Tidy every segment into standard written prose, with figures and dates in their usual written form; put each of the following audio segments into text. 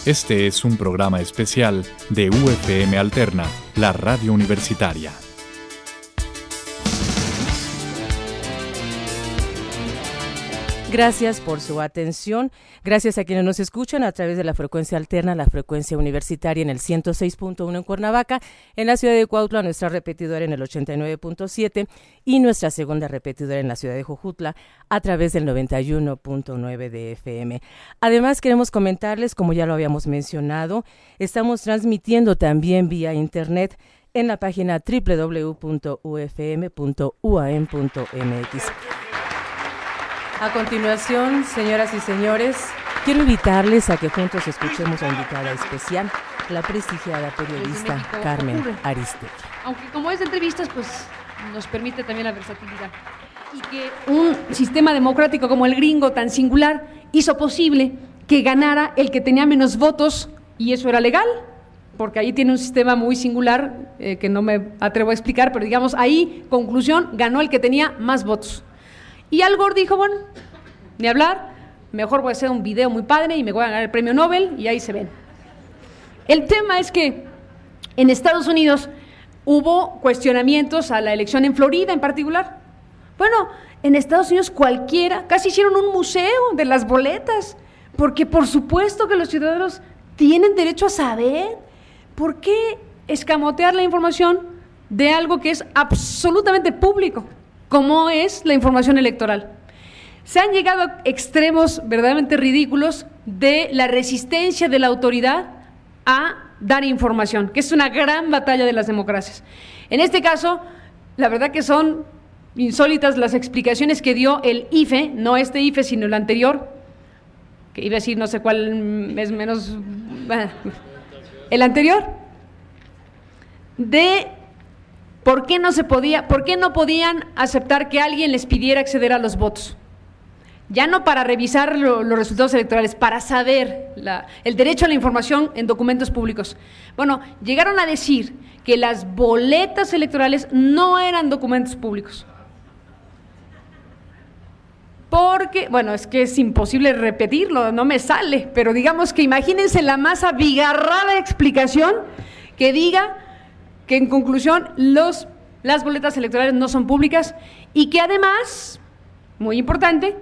Este es un programa especial de UFM Alterna, la radio universitaria. Gracias por su atención. Gracias a quienes nos escuchan a través de la frecuencia alterna, la frecuencia universitaria en el 106.1 en Cuernavaca, en la ciudad de Cuautla, nuestra repetidora en el 89.7 y nuestra segunda repetidora en la ciudad de Jojutla a través del 91.9 de FM. Además, queremos comentarles, como ya lo habíamos mencionado, estamos transmitiendo también vía internet en la página www.ufm.uam.mx. A continuación, señoras y señores, quiero invitarles a que juntos escuchemos a la invitada especial, la prestigiada periodista Carmen Aristegui. Aunque como es de entrevistas, pues nos permite también la versatilidad. Y que un sistema democrático como el gringo, tan singular, hizo posible que ganara el que tenía menos votos, y eso era legal, porque ahí tiene un sistema muy singular que no me atrevo a explicar, pero digamos, ahí, conclusión, ganó el que tenía más votos. Y Al Gore dijo, bueno, ni hablar, mejor voy a hacer un video muy padre y me voy a ganar el premio Nobel y ahí se ven. El tema es que en Estados Unidos hubo cuestionamientos a la elección en Florida en particular. Bueno, en Estados Unidos cualquiera, casi hicieron un museo de las boletas, porque por supuesto que los ciudadanos tienen derecho a saber. ¿Por qué escamotear la información de algo que es absolutamente público, como es la información electoral? Se han llegado a extremos verdaderamente ridículos de la resistencia de la autoridad a dar información, que es una gran batalla de las democracias. En este caso, la verdad que son insólitas las explicaciones que dio el IFE, no este IFE, sino el anterior, que iba a decir no sé cuál es menos, el anterior, de por qué no podían aceptar que alguien les pidiera acceder a los votos. Ya no para revisar los resultados electorales, para saber el derecho a la información en documentos públicos. Bueno, llegaron a decir que las boletas electorales no eran documentos públicos. Porque, bueno, es que es imposible repetirlo, no me sale, pero digamos que imagínense la más abigarrada explicación que diga que en conclusión las boletas electorales no son públicas y que además, muy importante,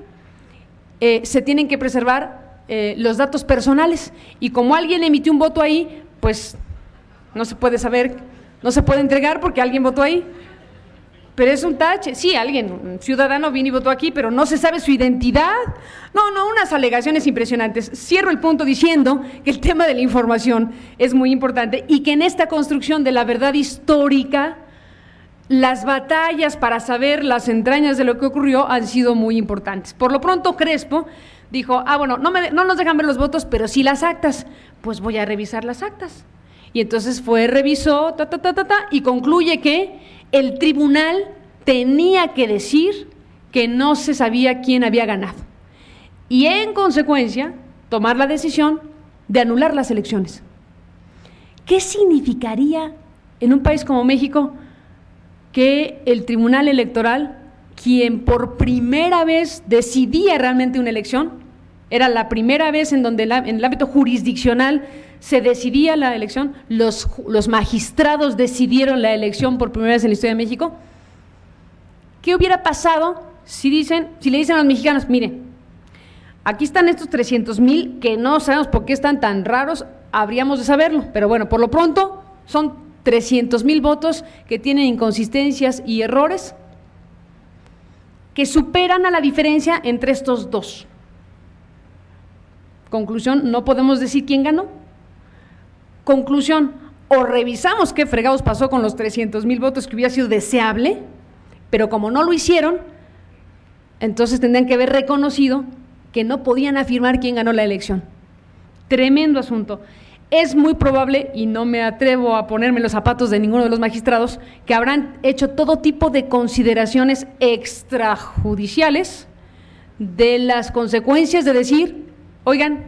se tienen que preservar los datos personales, y como alguien emitió un voto ahí, pues no se puede saber, no se puede entregar porque alguien votó ahí, pero es un tache. Sí, un ciudadano vino y votó aquí, pero no se sabe su identidad. No, unas alegaciones impresionantes. Cierro el punto diciendo que el tema de la información es muy importante y que en esta construcción de la verdad histórica, las batallas para saber las entrañas de lo que ocurrió han sido muy importantes. Por lo pronto, Crespo dijo, bueno, no nos dejan ver los votos, pero sí las actas. Pues voy a revisar las actas. Y entonces revisó, y concluye que el tribunal tenía que decir que no se sabía quién había ganado. Y en consecuencia, tomar la decisión de anular las elecciones. ¿Qué significaría en un país como México que el Tribunal Electoral, quien por primera vez decidía realmente una elección, era la primera vez en donde en el ámbito jurisdiccional se decidía la elección, los magistrados decidieron la elección por primera vez en la historia de México? ¿Qué hubiera pasado si le dicen a los mexicanos, miren, aquí están estos 300,000 que no sabemos por qué están tan raros, habríamos de saberlo, pero bueno, por lo pronto son 300,000 votos que tienen inconsistencias y errores que superan a la diferencia entre estos dos? Conclusión, no podemos decir quién ganó. Conclusión, o revisamos qué fregados pasó con los 300,000 votos, que hubiera sido deseable, pero como no lo hicieron, entonces tendrían que haber reconocido que no podían afirmar quién ganó la elección. Tremendo asunto. Es muy probable, y no me atrevo a ponerme los zapatos de ninguno de los magistrados, que habrán hecho todo tipo de consideraciones extrajudiciales de las consecuencias de decir, oigan,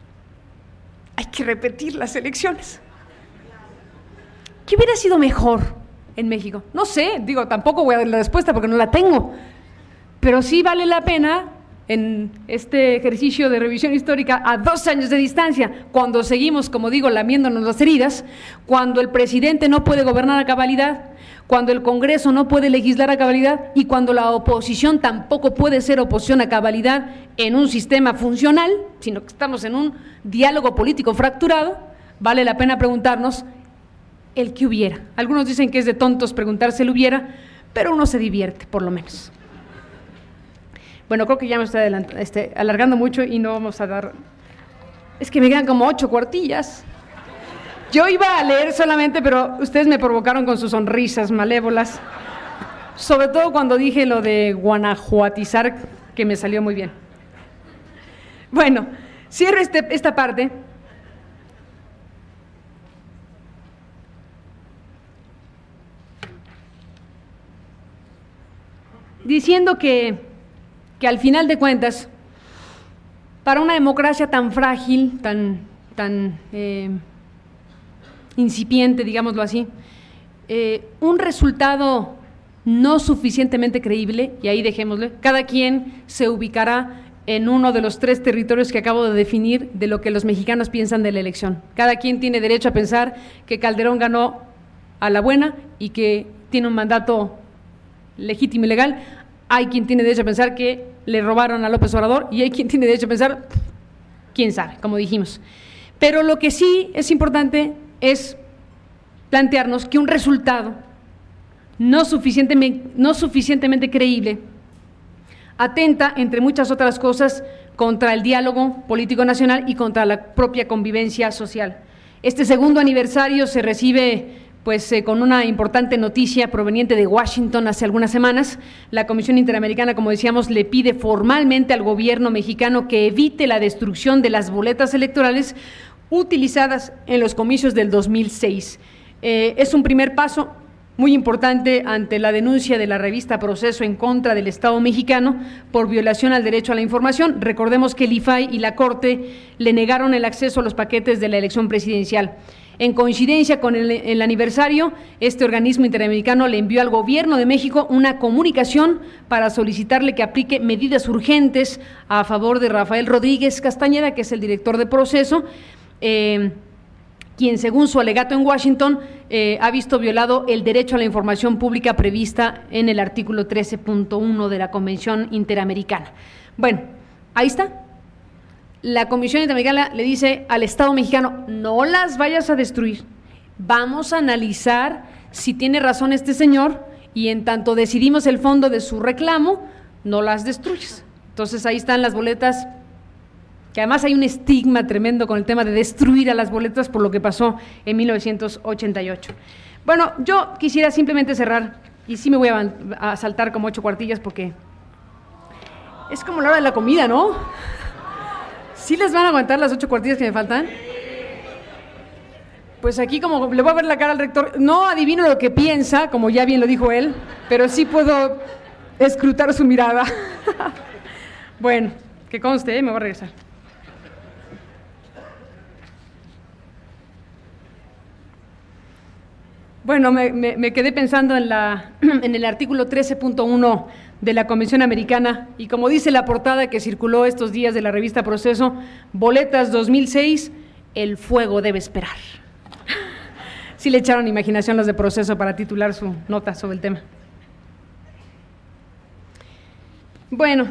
hay que repetir las elecciones. ¿Qué hubiera sido mejor en México? No sé, tampoco voy a dar la respuesta porque no la tengo, pero sí vale la pena en este ejercicio de revisión histórica a 2 años de distancia, cuando seguimos, como digo, lamiéndonos las heridas, cuando el presidente no puede gobernar a cabalidad, cuando el Congreso no puede legislar a cabalidad y cuando la oposición tampoco puede ser oposición a cabalidad en un sistema funcional, sino que estamos en un diálogo político fracturado, vale la pena preguntarnos el qué hubiera. Algunos dicen que es de tontos preguntarse el hubiera, pero uno se divierte, por lo menos. Bueno, creo que ya me estoy alargando mucho y no vamos a dar… Es que me quedan como 8 cuartillas. Yo iba a leer solamente, pero ustedes me provocaron con sus sonrisas malévolas, sobre todo cuando dije lo de guanajuatizar, que me salió muy bien. Bueno, cierro esta parte. Diciendo que al final de cuentas, para una democracia tan frágil, tan incipiente, digámoslo así, un resultado no suficientemente creíble, y ahí dejémosle, cada quien se ubicará en uno de los 3 territorios que acabo de definir de lo que los mexicanos piensan de la elección. Cada quien tiene derecho a pensar que Calderón ganó a la buena y que tiene un mandato legítimo y legal. Hay quien tiene derecho a pensar que le robaron a López Obrador y hay quien tiene derecho a pensar, quién sabe, como dijimos. Pero lo que sí es importante es plantearnos que un resultado no suficientemente creíble atenta, entre muchas otras cosas, contra el diálogo político nacional y contra la propia convivencia social. Este segundo aniversario se recibe con una importante noticia proveniente de Washington hace algunas semanas. La Comisión Interamericana, como decíamos, le pide formalmente al gobierno mexicano que evite la destrucción de las boletas electorales utilizadas en los comicios del 2006. Es un primer paso muy importante ante la denuncia de la revista Proceso en contra del Estado mexicano por violación al derecho a la información. Recordemos que el IFAI y la Corte le negaron el acceso a los paquetes de la elección presidencial. En coincidencia con el aniversario, este organismo interamericano le envió al gobierno de México una comunicación para solicitarle que aplique medidas urgentes a favor de Rafael Rodríguez Castañeda, que es el director de Proceso, quien según su alegato en Washington ha visto violado el derecho a la información pública prevista en el artículo 13.1 de la Convención Interamericana. Bueno, ahí está. La Comisión Interamericana le dice al Estado mexicano, no las vayas a destruir, vamos a analizar si tiene razón este señor y en tanto decidimos el fondo de su reclamo, no las destruyes. Entonces ahí están las boletas, que además hay un estigma tremendo con el tema de destruir a las boletas por lo que pasó en 1988. Bueno, yo quisiera simplemente cerrar, y sí me voy a saltar como 8 cuartillas porque es como la hora de la comida, ¿no? ¿Sí les van a aguantar las 8 cuartillas que me faltan? Pues aquí como le voy a ver la cara al rector, no adivino lo que piensa, como ya bien lo dijo él, pero sí puedo escrutar su mirada. Bueno, que conste, me voy a regresar. Bueno, me quedé pensando en el artículo 13.1 de la Convención Americana y como dice la portada que circuló estos días de la revista Proceso, boletas 2006, el fuego debe esperar. Sí le echaron imaginación los de Proceso para titular su nota sobre el tema. Bueno,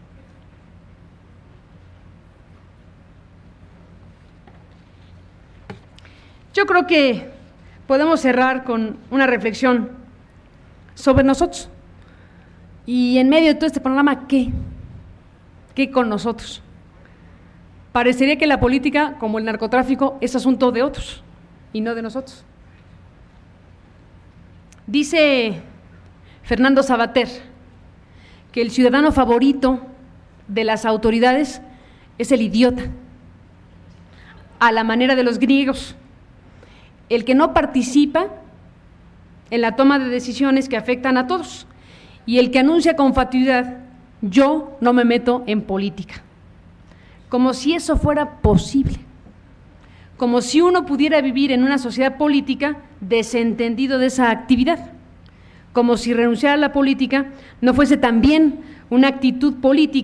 yo creo que podemos cerrar con una reflexión sobre nosotros. Y en medio de todo este panorama, ¿qué con nosotros? Parecería que la política, como el narcotráfico, es asunto de otros y no de nosotros. Dice Fernando Savater que el ciudadano favorito de las autoridades es el idiota, a la manera de los griegos, el que no participa en la toma de decisiones que afectan a todos y el que anuncia con fatuidad, yo no me meto en política, como si eso fuera posible, como si uno pudiera vivir en una sociedad política desentendido de esa actividad, como si renunciar a la política no fuese también una actitud política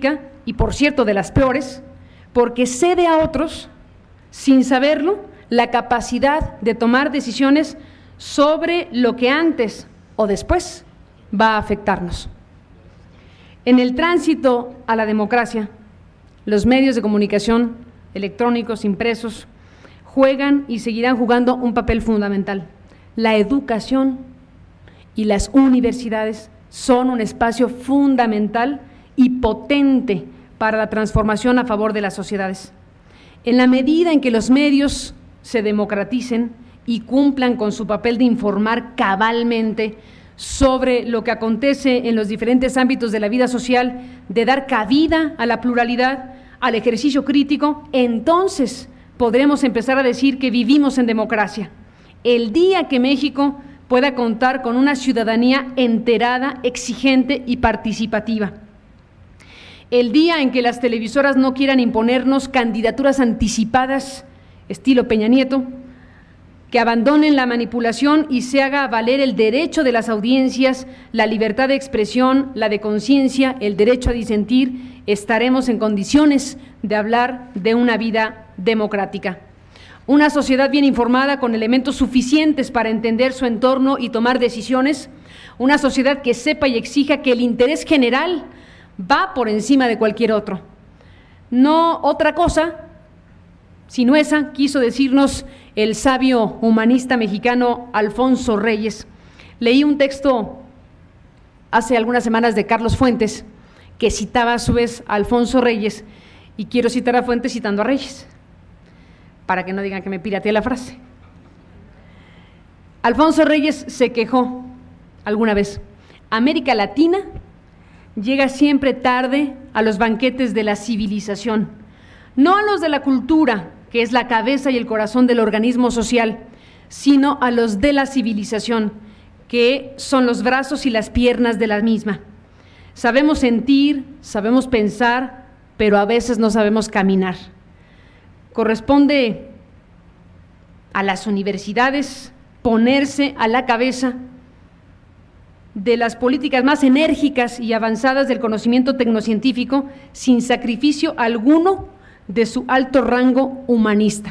y por cierto de las peores, porque cede a otros, sin saberlo, la capacidad de tomar decisiones sobre lo que antes o después va a afectarnos. En el tránsito a la democracia, los medios de comunicación, electrónicos, impresos, juegan y seguirán jugando un papel fundamental. La educación y las universidades son un espacio fundamental y potente para la transformación a favor de las sociedades. En la medida en que los medios se democraticen y cumplan con su papel de informar cabalmente sobre lo que acontece en los diferentes ámbitos de la vida social, de dar cabida a la pluralidad, al ejercicio crítico, entonces podremos empezar a decir que vivimos en democracia. El día que México pueda contar con una ciudadanía enterada, exigente y participativa. El día en que las televisoras no quieran imponernos candidaturas anticipadas, estilo Peña Nieto, que abandonen la manipulación y se haga valer el derecho de las audiencias, la libertad de expresión, la de conciencia, el derecho a disentir, estaremos en condiciones de hablar de una vida democrática. Una sociedad bien informada con elementos suficientes para entender su entorno y tomar decisiones, una sociedad que sepa y exija que el interés general va por encima de cualquier otro. No otra cosa, sino esa, quiso decirnos el sabio humanista mexicano Alfonso Reyes. Leí un texto hace algunas semanas de Carlos Fuentes, que citaba a su vez a Alfonso Reyes, y quiero citar a Fuentes citando a Reyes, para que no digan que me pirateé la frase. Alfonso Reyes se quejó alguna vez: América Latina llega siempre tarde a los banquetes de la civilización, no a los de la cultura, que es la cabeza y el corazón del organismo social, sino a los de la civilización, que son los brazos y las piernas de la misma. Sabemos sentir, sabemos pensar, pero a veces no sabemos caminar. Corresponde a las universidades ponerse a la cabeza de las políticas más enérgicas y avanzadas del conocimiento tecnocientífico, sin sacrificio alguno de su alto rango humanista.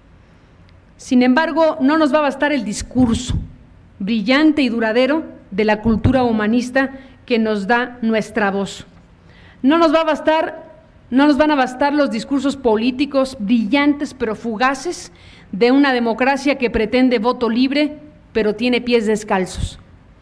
Sin embargo, no nos va a bastar el discurso brillante y duradero de la cultura humanista que nos da nuestra voz. No nos van a bastar los discursos políticos brillantes pero fugaces de una democracia que pretende voto libre pero tiene pies descalzos.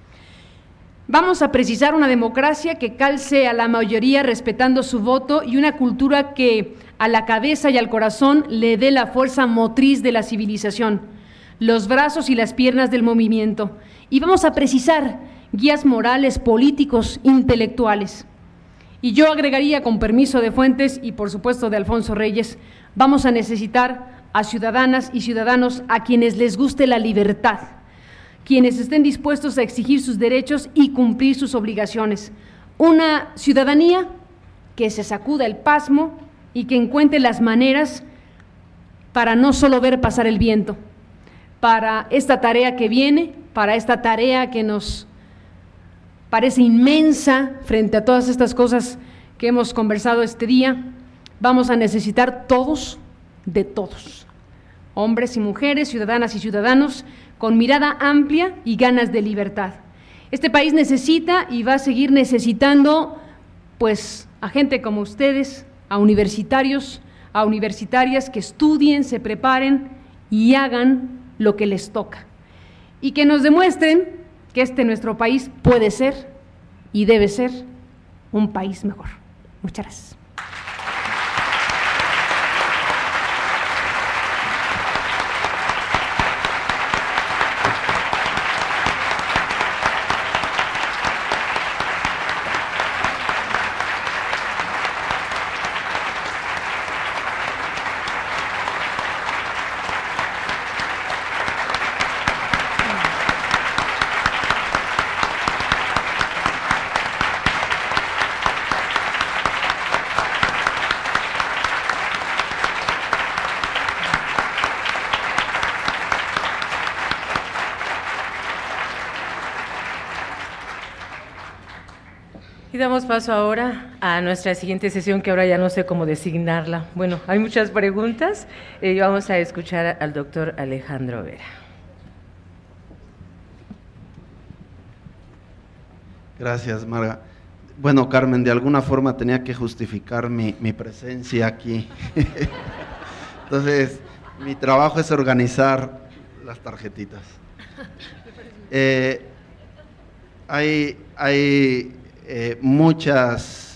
Vamos a precisar una democracia que calce a la mayoría respetando su voto y una cultura que a la cabeza y al corazón le dé la fuerza motriz de la civilización, los brazos y las piernas del movimiento. Y vamos a precisar guías morales, políticos, intelectuales. Y yo agregaría, con permiso de Fuentes y por supuesto de Alfonso Reyes, vamos a necesitar a ciudadanas y ciudadanos a quienes les guste la libertad, quienes estén dispuestos a exigir sus derechos y cumplir sus obligaciones. Una ciudadanía que se sacuda el pasmo y que encuentre las maneras para no solo ver pasar el viento, para esta tarea que viene, para esta tarea que nos parece inmensa frente a todas estas cosas que hemos conversado este día. Vamos a necesitar todos, de todos, hombres y mujeres, ciudadanas y ciudadanos, con mirada amplia y ganas de libertad. Este país necesita y va a seguir necesitando, pues, a gente como ustedes, a universitarios, a universitarias que estudien, se preparen y hagan lo que les toca. Y que nos demuestren que nuestro país puede ser y debe ser un país mejor. Muchas gracias. Y damos paso ahora a nuestra siguiente sesión, que ahora ya no sé cómo designarla. Bueno, hay muchas preguntas. Vamos a escuchar al doctor Alejandro Vera. Gracias, Marga. Bueno, Carmen, de alguna forma tenía que justificar mi presencia aquí. Entonces, mi trabajo es organizar las tarjetitas. Hay muchas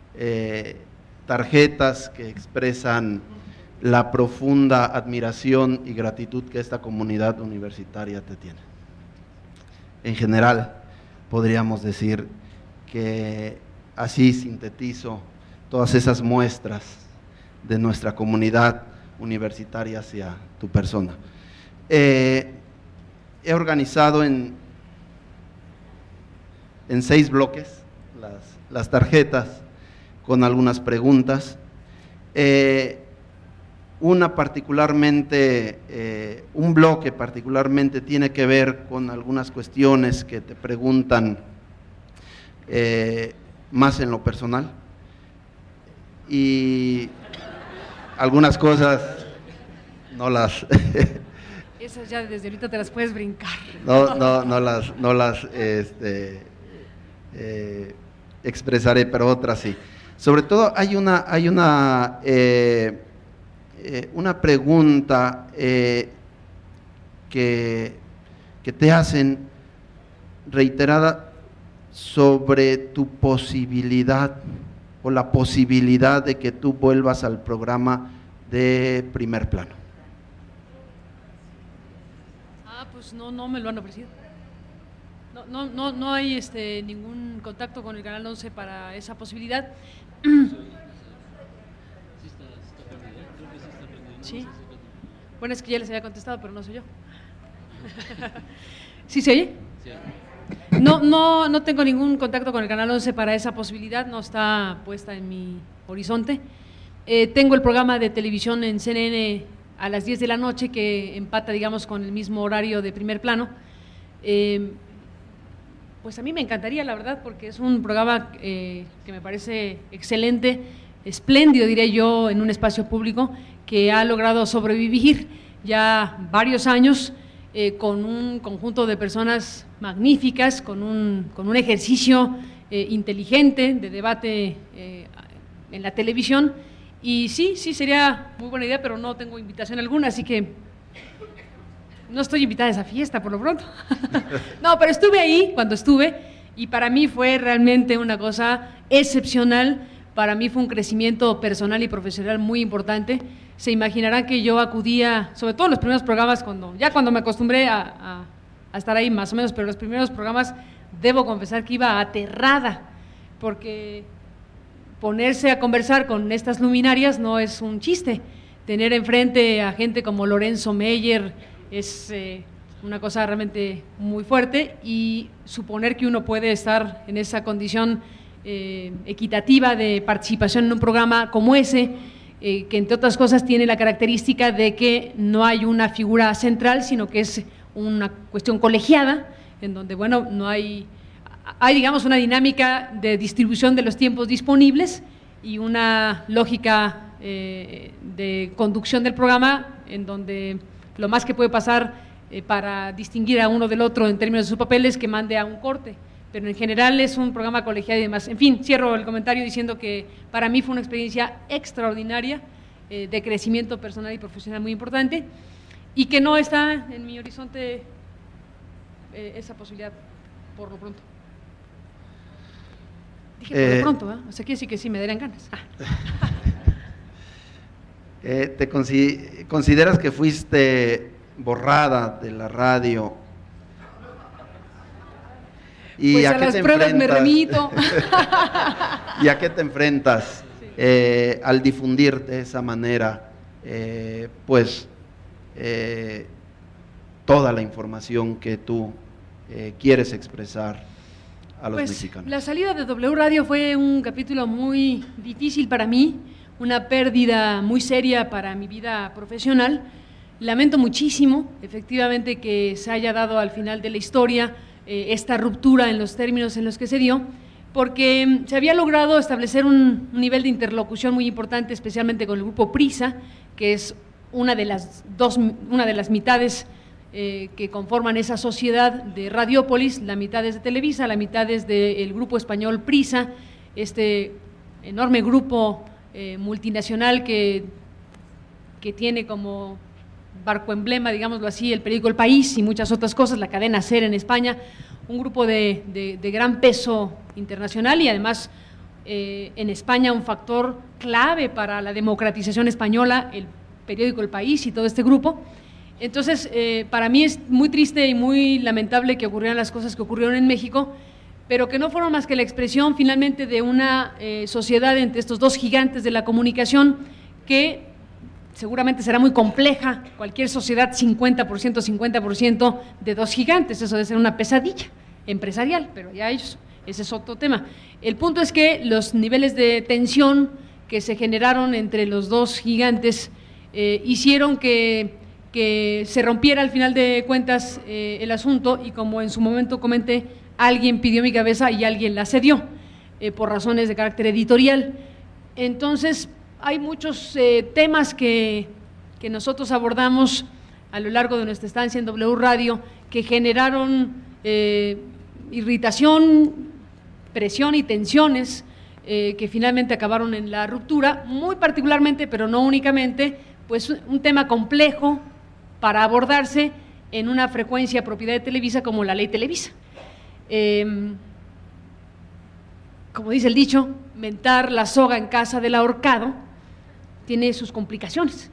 tarjetas que expresan la profunda admiración y gratitud que esta comunidad universitaria te tiene. En general, podríamos decir que así sintetizo todas esas muestras de nuestra comunidad universitaria hacia tu persona. He organizado en 6 bloques las tarjetas con algunas preguntas. Un bloque particularmente tiene que ver con algunas cuestiones que te preguntan más en lo personal, y algunas cosas no las esas ya desde ahorita te las puedes brincar. no las expresaré, pero otras sí. Sobre todo hay una pregunta que te hacen reiterada sobre tu posibilidad o la posibilidad de que tú vuelvas al programa de Primer Plano. Pues no me lo han ofrecido. No hay ningún contacto con el Canal 11 para esa posibilidad. Sí. Bueno, es que ya les había contestado, pero no soy yo. ¿Sí se oye? No tengo ningún contacto con el Canal 11 para esa posibilidad, no está puesta en mi horizonte. Tengo el programa de televisión en CNN a las 10 de la noche, que empata, digamos, con el mismo horario de Primer Plano. Pues a mí me encantaría, la verdad, porque es un programa que me parece excelente, espléndido, diré yo, en un espacio público, que ha logrado sobrevivir ya varios años con un conjunto de personas magníficas, con un ejercicio inteligente de debate en la televisión. Y sí, sería muy buena idea, pero no tengo invitación alguna, así que no estoy invitada a esa fiesta por lo pronto. No, pero estuve ahí cuando estuve, y para mí fue realmente una cosa excepcional. Para mí fue un crecimiento personal y profesional muy importante. Se imaginarán que yo acudía, sobre todo en los primeros programas, cuando me acostumbré a estar ahí más o menos, pero los primeros programas debo confesar que iba aterrada, porque ponerse a conversar con estas luminarias no es un chiste. Tener enfrente a gente como Lorenzo Meyer es una cosa realmente muy fuerte, y suponer que uno puede estar en esa condición equitativa de participación en un programa como ese, que entre otras cosas tiene la característica de que no hay una figura central, sino que es una cuestión colegiada, en donde, bueno, no hay digamos una dinámica de distribución de los tiempos disponibles y una lógica de conducción del programa, en donde lo más que puede pasar para distinguir a uno del otro en términos de su papel es que mande a un corte, pero en general es un programa colegiado y demás. En fin, cierro el comentario diciendo que para mí fue una experiencia extraordinaria, de crecimiento personal y profesional muy importante, y que no está en mi horizonte esa posibilidad por lo pronto. Dije por lo pronto, o sea, quiere decir que sí me darían ganas. ¿Te consideras que fuiste borrada de la radio? ¿Y pues a las pruebas me remito. ¿Y a qué te enfrentas al difundir de esa manera toda la información que tú quieres expresar a los mexicanos? La salida de W Radio fue un capítulo muy difícil para mí, una pérdida muy seria para mi vida profesional. Lamento muchísimo, efectivamente, que se haya dado al final de la historia esta ruptura en los términos en los que se dio, porque se había logrado establecer un nivel de interlocución muy importante, especialmente con el grupo Prisa, que es una de las mitades que conforman esa sociedad de Radiópolis. La mitad es de Televisa, la mitad es del grupo español Prisa, este enorme grupo multinacional que tiene como barco emblema, digámoslo así, el periódico El País y muchas otras cosas, la cadena SER en España, un grupo de gran peso internacional y además en España un factor clave para la democratización española, el periódico El País y todo este grupo. Entonces, para mí es muy triste y muy lamentable que ocurrieran las cosas que ocurrieron en México, pero que no fueron más que la expresión finalmente de una sociedad entre estos dos gigantes de la comunicación que seguramente será muy compleja, cualquier sociedad 50% de dos gigantes, eso debe ser una pesadilla empresarial, pero ya ellos, ese es otro tema. El punto es que los niveles de tensión que se generaron entre los dos gigantes hicieron que se rompiera al final de cuentas el asunto y como en su momento comenté, alguien pidió mi cabeza y alguien la cedió por razones de carácter editorial. Entonces, hay muchos temas que nosotros abordamos a lo largo de nuestra estancia en W Radio que generaron irritación, presión y tensiones que finalmente acabaron en la ruptura, muy particularmente, pero no únicamente, pues un tema complejo para abordarse en una frecuencia propiedad de Televisa como la ley Televisa. Como dice el dicho, mentar la soga en casa del ahorcado tiene sus complicaciones.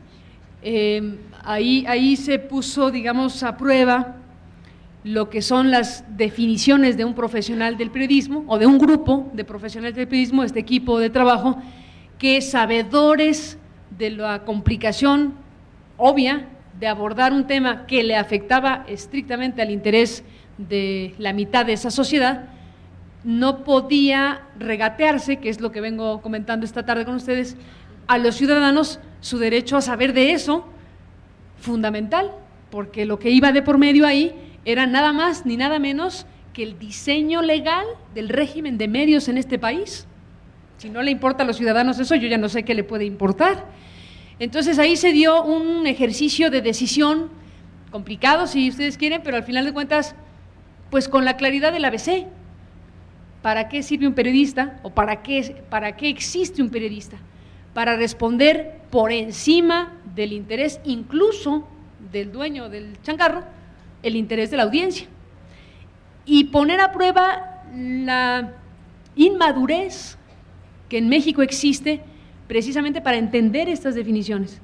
Ahí se puso, digamos, a prueba lo que son las definiciones de un profesional del periodismo o de un grupo de profesionales del periodismo, este equipo de trabajo, que sabedores de la complicación obvia de abordar un tema que le afectaba estrictamente al interés de la mitad de esa sociedad, no podía regatearse, que es lo que vengo comentando esta tarde con ustedes, a los ciudadanos su derecho a saber de eso, fundamental, porque lo que iba de por medio ahí era nada más ni nada menos que el diseño legal del régimen de medios en este país. Si no le importa a los ciudadanos eso, yo ya no sé qué le puede importar. Entonces ahí se dio un ejercicio de decisión complicado, si ustedes quieren, pero al final de cuentas, pues con la claridad del ABC. ¿Para qué sirve un periodista o para qué existe un periodista? Para responder por encima del interés, incluso del dueño del changarro, el interés de la audiencia. Y poner a prueba la inmadurez que en México existe precisamente para entender estas definiciones.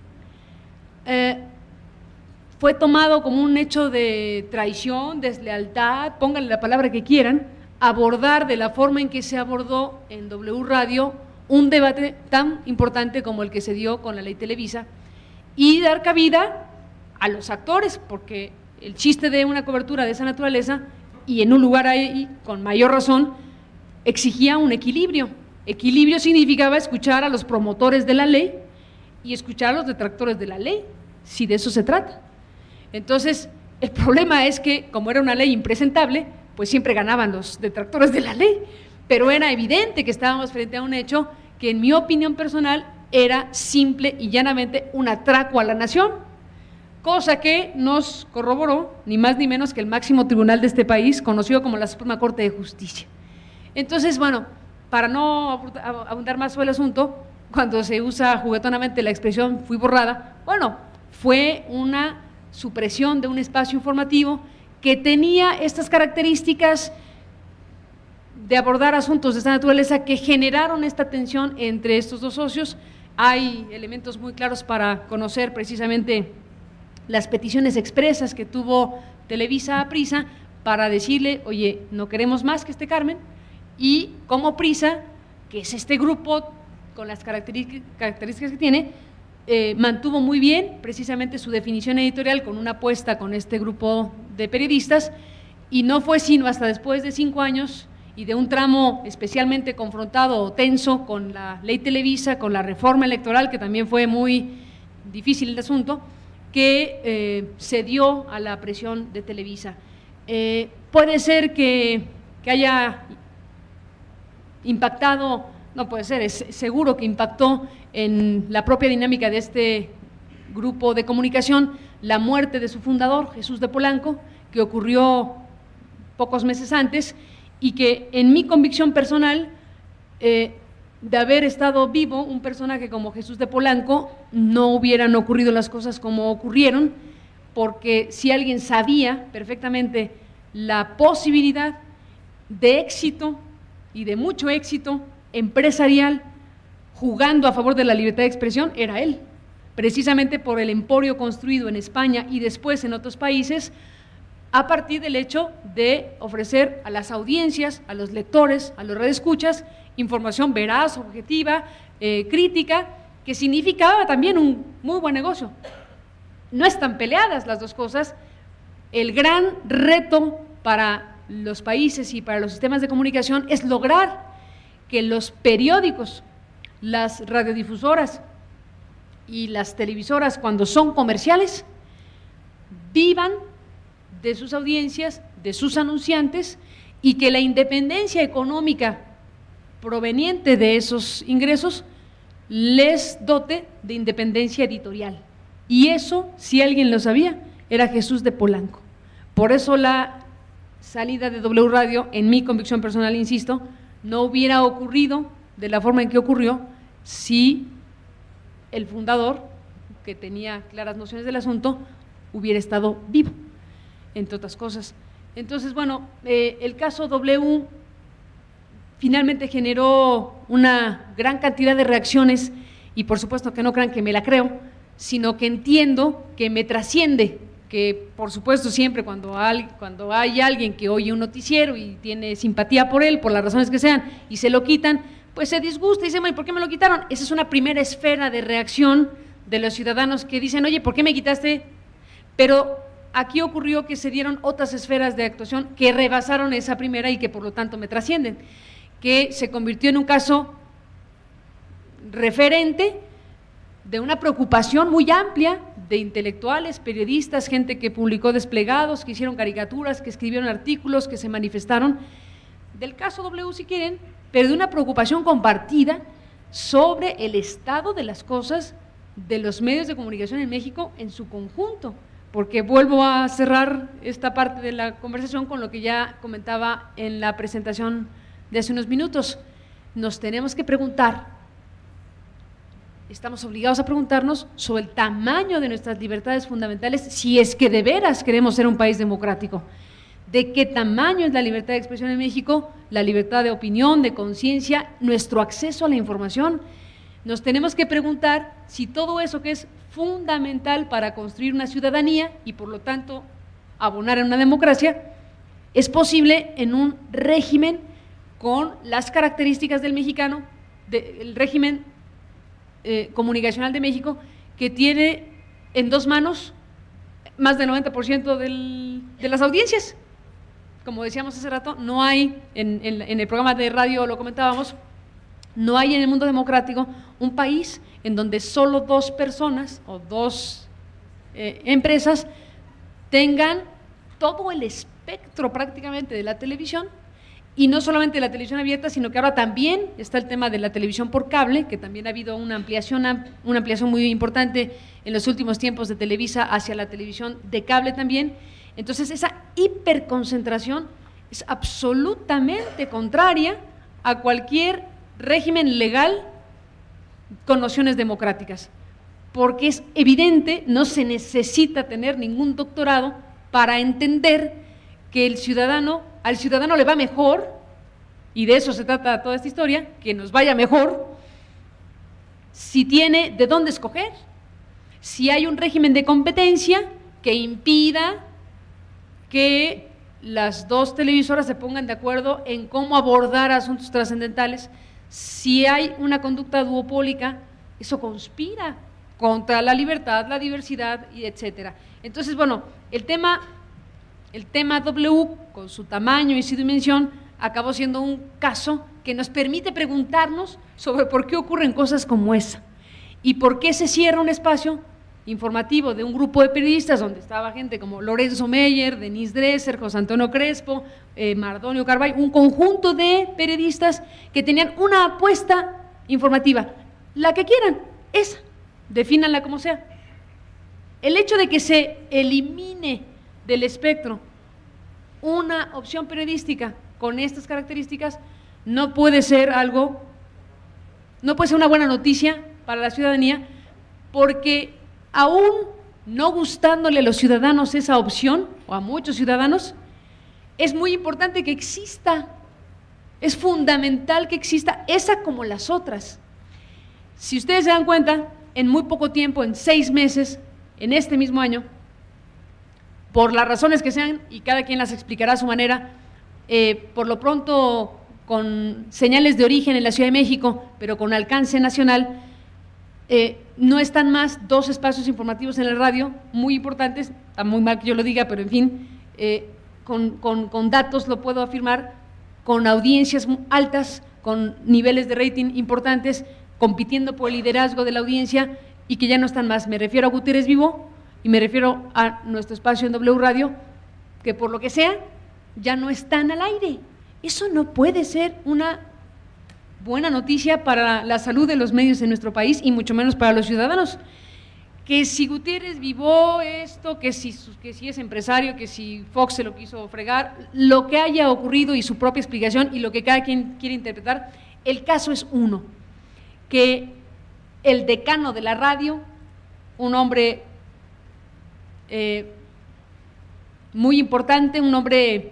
Fue tomado como un hecho de traición, deslealtad, pónganle la palabra que quieran, abordar de la forma en que se abordó en W Radio un debate tan importante como el que se dio con la ley Televisa y dar cabida a los actores, porque el chiste de una cobertura de esa naturaleza y en un lugar ahí con mayor razón exigía un equilibrio. Equilibrio significaba escuchar a los promotores de la ley y escuchar a los detractores de la ley, si de eso se trata. Entonces, el problema es que como era una ley impresentable, pues siempre ganaban los detractores de la ley, pero era evidente que estábamos frente a un hecho que en mi opinión personal era simple y llanamente un atraco a la nación, cosa que nos corroboró ni más ni menos que el máximo tribunal de este país, conocido como la Suprema Corte de Justicia. Entonces, bueno, para no abundar más sobre el asunto, cuando se usa juguetonamente la expresión fui borrada, bueno, fue una supresión de un espacio informativo que tenía estas características de abordar asuntos de esta naturaleza que generaron esta tensión entre estos dos socios. Hay elementos muy claros para conocer precisamente las peticiones expresas que tuvo Televisa a Prisa para decirle, oye, no queremos más que Carmen, y como Prisa, que es este grupo con las características que tiene, mantuvo muy bien precisamente su definición editorial con una apuesta con este grupo de periodistas, y no fue sino hasta después de 5 años y de un tramo especialmente confrontado o tenso con la ley Televisa, con la reforma electoral, que también fue muy difícil el asunto, que se dio a la presión de Televisa. Puede ser que haya impactado, no puede ser, es seguro que impactó en la propia dinámica de este grupo de comunicación la muerte de su fundador, Jesús de Polanco, que ocurrió pocos meses antes, y que en mi convicción personal, de haber estado vivo un personaje como Jesús de Polanco, no hubieran ocurrido las cosas como ocurrieron, porque si alguien sabía perfectamente la posibilidad de éxito y de mucho éxito empresarial jugando a favor de la libertad de expresión, era él, precisamente por el emporio construido en España y después en otros países, a partir del hecho de ofrecer a las audiencias, a los lectores, a los radioescuchas, información veraz, objetiva, crítica, que significaba también un muy buen negocio. No están peleadas las dos cosas. El gran reto para los países y para los sistemas de comunicación es lograr que los periódicos, las radiodifusoras y las televisoras, cuando son comerciales, vivan de sus audiencias, de sus anunciantes, y que la independencia económica proveniente de esos ingresos les dote de independencia editorial. Y eso, si alguien lo sabía, era Jesús de Polanco. Por eso la salida de W Radio, en mi convicción personal, insisto, no hubiera ocurrido de la forma en que ocurrió si el fundador, que tenía claras nociones del asunto, hubiera estado vivo, entre otras cosas. Entonces, bueno, el caso W finalmente generó una gran cantidad de reacciones, y por supuesto que no crean que me la creo, sino que entiendo que me trasciende, que por supuesto siempre cuando hay alguien que oye un noticiero y tiene simpatía por él, por las razones que sean, y se lo quitan, pues se disgusta y dice, ¿por qué me lo quitaron? Esa es una primera esfera de reacción de los ciudadanos que dicen, oye, ¿por qué me quitaste? Pero aquí ocurrió que se dieron otras esferas de actuación que rebasaron esa primera y que por lo tanto me trascienden, que se convirtió en un caso referente de una preocupación muy amplia de intelectuales, periodistas, gente que publicó desplegados, que hicieron caricaturas, que escribieron artículos, que se manifestaron, del caso W si quieren, pero de una preocupación compartida sobre el estado de las cosas de los medios de comunicación en México en su conjunto, porque vuelvo a cerrar esta parte de la conversación con lo que ya comentaba en la presentación de hace unos minutos. Nos tenemos que preguntar, estamos obligados a preguntarnos sobre el tamaño de nuestras libertades fundamentales, si es que de veras queremos ser un país democrático. ¿De qué tamaño es la libertad de expresión en México? La libertad de opinión, de conciencia, nuestro acceso a la información. Nos tenemos que preguntar si todo eso que es fundamental para construir una ciudadanía y por lo tanto abonar en una democracia, es posible en un régimen con las características del mexicano, del régimen comunicacional de México, que tiene en dos manos más del 90% de las audiencias. Como decíamos hace rato, no hay, en el programa de radio lo comentábamos, no hay en el mundo democrático un país en donde solo dos personas o dos empresas tengan todo el espectro prácticamente de la televisión, y no solamente de la televisión abierta, sino que ahora también está el tema de la televisión por cable, que también ha habido una ampliación muy importante en los últimos tiempos de Televisa hacia la televisión de cable también. Entonces esa hiperconcentración es absolutamente contraria a cualquier régimen legal con nociones democráticas, porque es evidente, no se necesita tener ningún doctorado para entender que al ciudadano le va mejor, y de eso se trata toda esta historia, que nos vaya mejor, si tiene de dónde escoger, si hay un régimen de competencia que impida que las dos televisoras se pongan de acuerdo en cómo abordar asuntos trascendentales. Si hay una conducta duopólica, eso conspira contra la libertad, la diversidad, y etcétera. Entonces, bueno, el tema W, con su tamaño y su dimensión, acabó siendo un caso que nos permite preguntarnos sobre por qué ocurren cosas como esa y por qué se cierra un espacio informativo de un grupo de periodistas donde estaba gente como Lorenzo Meyer, Denise Dresser, José Antonio Crespo, Mardonio Carballo, un conjunto de periodistas que tenían una apuesta informativa, la que quieran, esa, defínanla como sea. El hecho de que se elimine del espectro una opción periodística con estas características no puede ser una buena noticia para la ciudadanía, porque aún no gustándole a los ciudadanos esa opción, o a muchos ciudadanos, es muy importante que exista, es fundamental que exista esa como las otras. Si ustedes se dan cuenta, en muy poco tiempo, en 6 meses, en este mismo año, por las razones que sean, y cada quien las explicará a su manera, por lo pronto con señales de origen en la Ciudad de México, pero con alcance nacional, no están más 2 espacios informativos en la radio muy importantes, está muy mal que yo lo diga, pero en fin, con datos lo puedo afirmar, con audiencias altas, con niveles de rating importantes, compitiendo por el liderazgo de la audiencia, y que ya no están más. Me refiero a Gutiérrez Vivo y me refiero a nuestro espacio en W Radio, que por lo que sea, ya no están al aire. Eso no puede ser una buena noticia para la salud de los medios en nuestro país, y mucho menos para los ciudadanos. Que si Gutiérrez Vivo esto, que si es empresario, que si Fox se lo quiso fregar, lo que haya ocurrido y su propia explicación y lo que cada quien quiere interpretar, el caso es uno, que el decano de la radio, un hombre muy importante, un hombre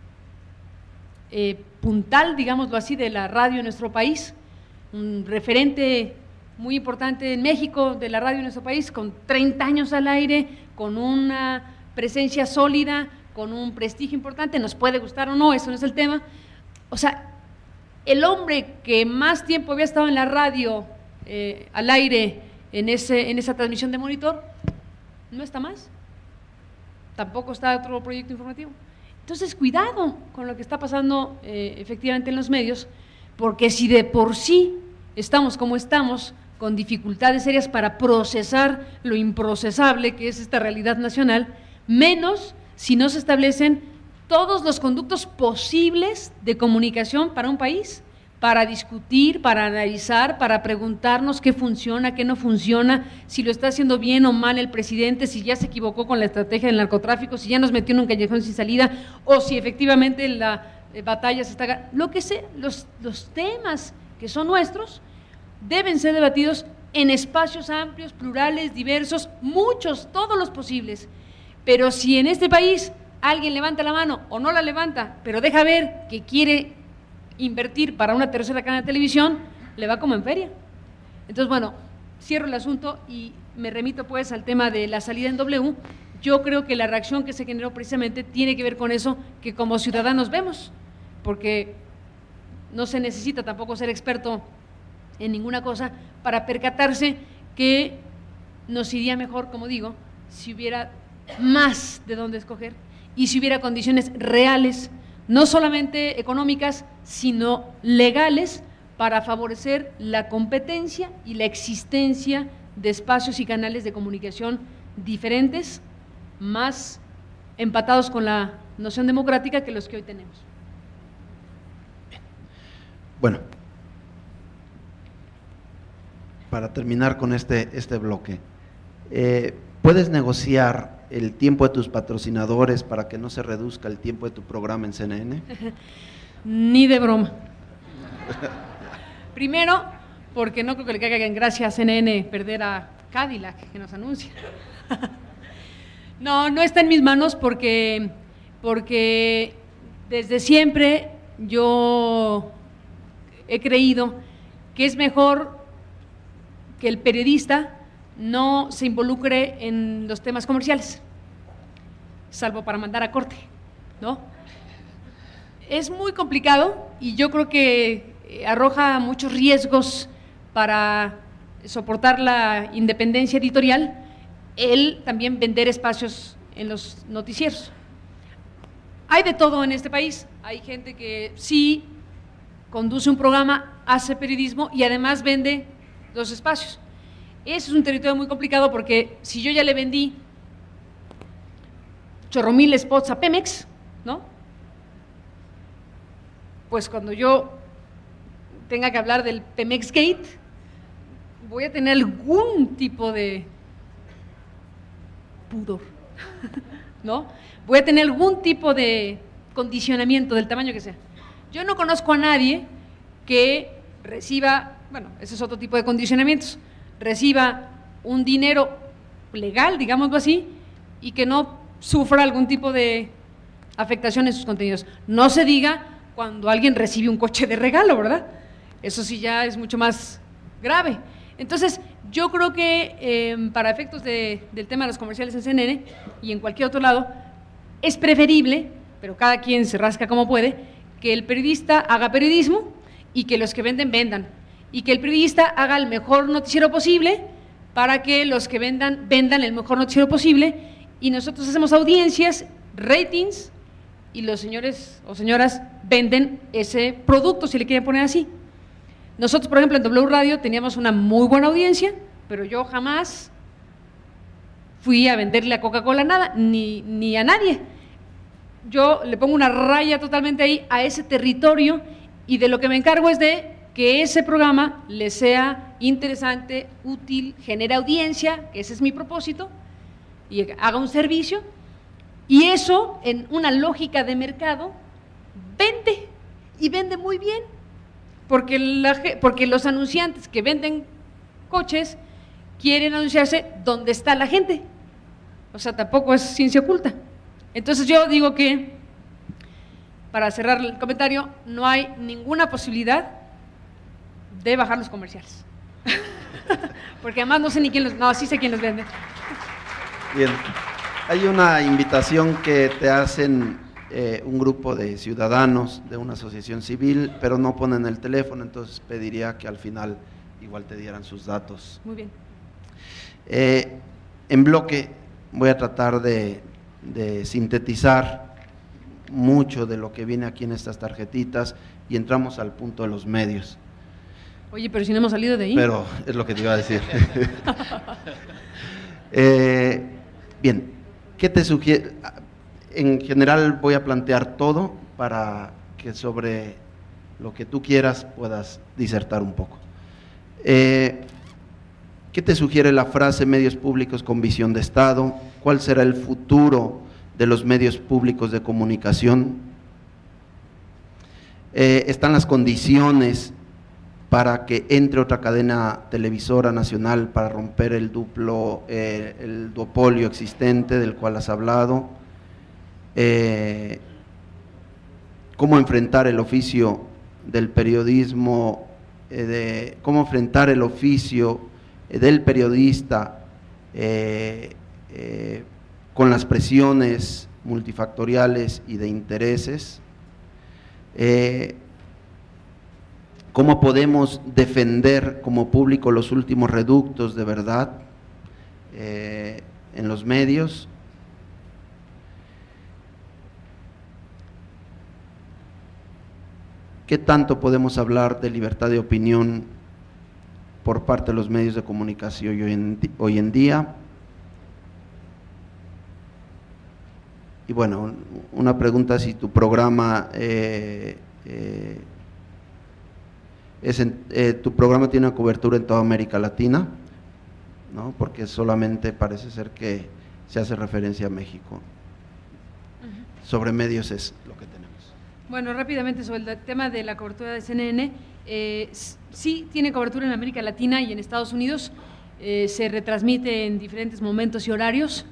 puntal, digámoslo así, de la radio en nuestro país, un referente muy importante en México de la radio en nuestro país, con 30 años al aire, con una presencia sólida, con un prestigio importante, nos puede gustar o no, eso no es el tema. O sea, el hombre que más tiempo había estado en la radio al aire en esa transmisión de Monitor, no está más, tampoco está otro proyecto informativo. Entonces, cuidado con lo que está pasando efectivamente en los medios, porque si de por sí estamos como estamos, con dificultades serias para procesar lo improcesable que es esta realidad nacional, menos si no se establecen todos los conductos posibles de comunicación para un país, para discutir, para analizar, para preguntarnos qué funciona, qué no funciona, si lo está haciendo bien o mal el presidente, si ya se equivocó con la estrategia del narcotráfico, si ya nos metió en un callejón sin salida, o si efectivamente la batalla se está… Lo que sea, los temas que son nuestros deben ser debatidos en espacios amplios, plurales, diversos, muchos, todos los posibles. Pero si en este país alguien levanta la mano o no la levanta, pero deja ver que quiere invertir para una tercera cadena de televisión, le va como en feria. Entonces, bueno, cierro el asunto y me remito pues al tema de la salida en W. Yo creo que la reacción que se generó precisamente tiene que ver con eso que como ciudadanos vemos, porque no se necesita tampoco ser experto en ninguna cosa para percatarse que nos iría mejor, como digo, si hubiera más de dónde escoger y si hubiera condiciones reales, no solamente económicas, sino legales, para favorecer la competencia y la existencia de espacios y canales de comunicación diferentes, más empatados con la noción democrática que los que hoy tenemos. Bueno, para terminar con este bloque, ¿puedes negociar el tiempo de tus patrocinadores para que no se reduzca el tiempo de tu programa en CNN? Ni de broma. Primero, porque no creo que le caiga en gracia a CNN perder a Cadillac, que nos anuncia. No está en mis manos porque desde siempre yo he creído que es mejor que el periodista no se involucre en los temas comerciales, salvo para mandar a corte, ¿no? Es muy complicado y yo creo que arroja muchos riesgos para soportar la independencia editorial, el también vender espacios en los noticieros. Hay de todo en este país, hay gente que sí conduce un programa, hace periodismo y además vende los espacios. Eso es un territorio muy complicado porque si yo ya le vendí chorro mil spots a Pemex, ¿no? Pues cuando yo tenga que hablar del Pemex Gate, voy a tener algún tipo de pudor, ¿no? Voy a tener algún tipo de condicionamiento del tamaño que sea. Yo no conozco a nadie que reciba, bueno, ese es otro tipo de condicionamientos, reciba un dinero legal, digámoslo así, y que no sufra algún tipo de afectación en sus contenidos. No se diga cuando alguien recibe un coche de regalo, ¿verdad? Eso sí ya es mucho más grave. Entonces, yo creo que para efectos del tema de los comerciales en CNN y en cualquier otro lado, es preferible, pero cada quien se rasca como puede, que el periodista haga periodismo y que los que venden, vendan. Y que el periodista haga el mejor noticiero posible para que los que vendan el mejor noticiero posible, y nosotros hacemos audiencias, ratings, y los señores o señoras venden ese producto, si le quieren poner así. Nosotros, por ejemplo, en W Radio teníamos una muy buena audiencia, pero yo jamás fui a venderle a Coca-Cola nada, ni a nadie. Yo le pongo una raya totalmente ahí a ese territorio, y de lo que me encargo es de que ese programa le sea interesante, útil, genere audiencia, que ese es mi propósito, y haga un servicio, y eso en una lógica de mercado vende, y vende muy bien, porque los anunciantes que venden coches quieren anunciarse donde está la gente, o sea, tampoco es ciencia oculta. Entonces yo digo que, para cerrar el comentario, no hay ninguna posibilidad de bajar los comerciales, porque además no sé ni quién los, no, sí sé quién los vende. Bien, hay una invitación que te hacen un grupo de ciudadanos de una asociación civil, pero no ponen el teléfono, entonces pediría que al final igual te dieran sus datos. Muy bien. En bloque voy a tratar de sintetizar mucho de lo que viene aquí en estas tarjetitas y entramos al punto de los medios. Oye, pero si no hemos salido de ahí. Pero es lo que te iba a decir. Bien, ¿qué te sugiere? En general voy a plantear todo para que sobre lo que tú quieras puedas disertar un poco. ¿Qué te sugiere la frase medios públicos con visión de Estado? ¿Cuál será el futuro de los medios públicos de comunicación? ¿Están las condiciones para que entre otra cadena televisora nacional para romper el duopolio existente del cual has hablado? ¿Cómo enfrentar el oficio del periodismo, cómo enfrentar el oficio del periodista con las presiones multifactoriales y de intereses? ¿Cómo podemos defender como público los últimos reductos de verdad en los medios? ¿Qué tanto podemos hablar de libertad de opinión por parte de los medios de comunicación hoy en día? Y bueno, una pregunta: si tu programa tu programa tiene una cobertura en toda América Latina, ¿no? Porque solamente parece ser que se hace referencia a México. Sobre medios es lo que tenemos. Bueno, rápidamente sobre el tema de la cobertura de CNN, sí tiene cobertura en América Latina y en Estados Unidos, se retransmite en diferentes momentos y horarios,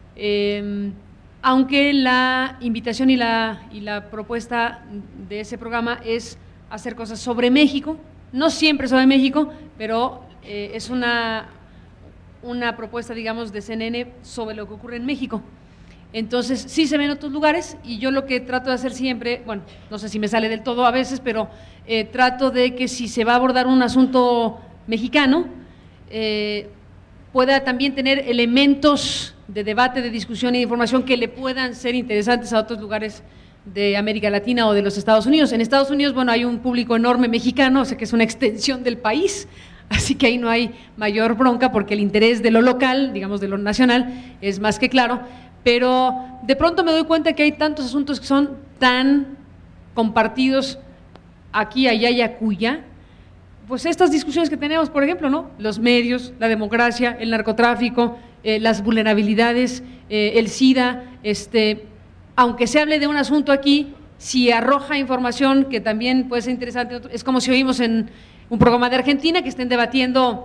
aunque la invitación y la propuesta de ese programa es hacer cosas sobre México, no siempre sobre México, pero es una propuesta, digamos, de CNN sobre lo que ocurre en México. Entonces, sí se ven en otros lugares, y yo lo que trato de hacer siempre, bueno, no sé si me sale del todo a veces, pero trato de que si se va a abordar un asunto mexicano, pueda también tener elementos de debate, de discusión y de información que le puedan ser interesantes a otros lugares de América Latina o de los Estados Unidos. En Estados Unidos, bueno, hay un público enorme mexicano, o sea que es una extensión del país, Así que ahí no hay mayor bronca porque el interés de lo local, digamos de lo nacional, es más que claro, pero de pronto me doy cuenta que hay tantos asuntos que son tan compartidos aquí, allá y acullá. Pues estas discusiones que tenemos, por ejemplo, ¿no? Los medios, la democracia, el narcotráfico, las vulnerabilidades, el SIDA, aunque se hable de un asunto aquí, si arroja información que también puede ser interesante, es como si oímos en un programa de Argentina que estén debatiendo,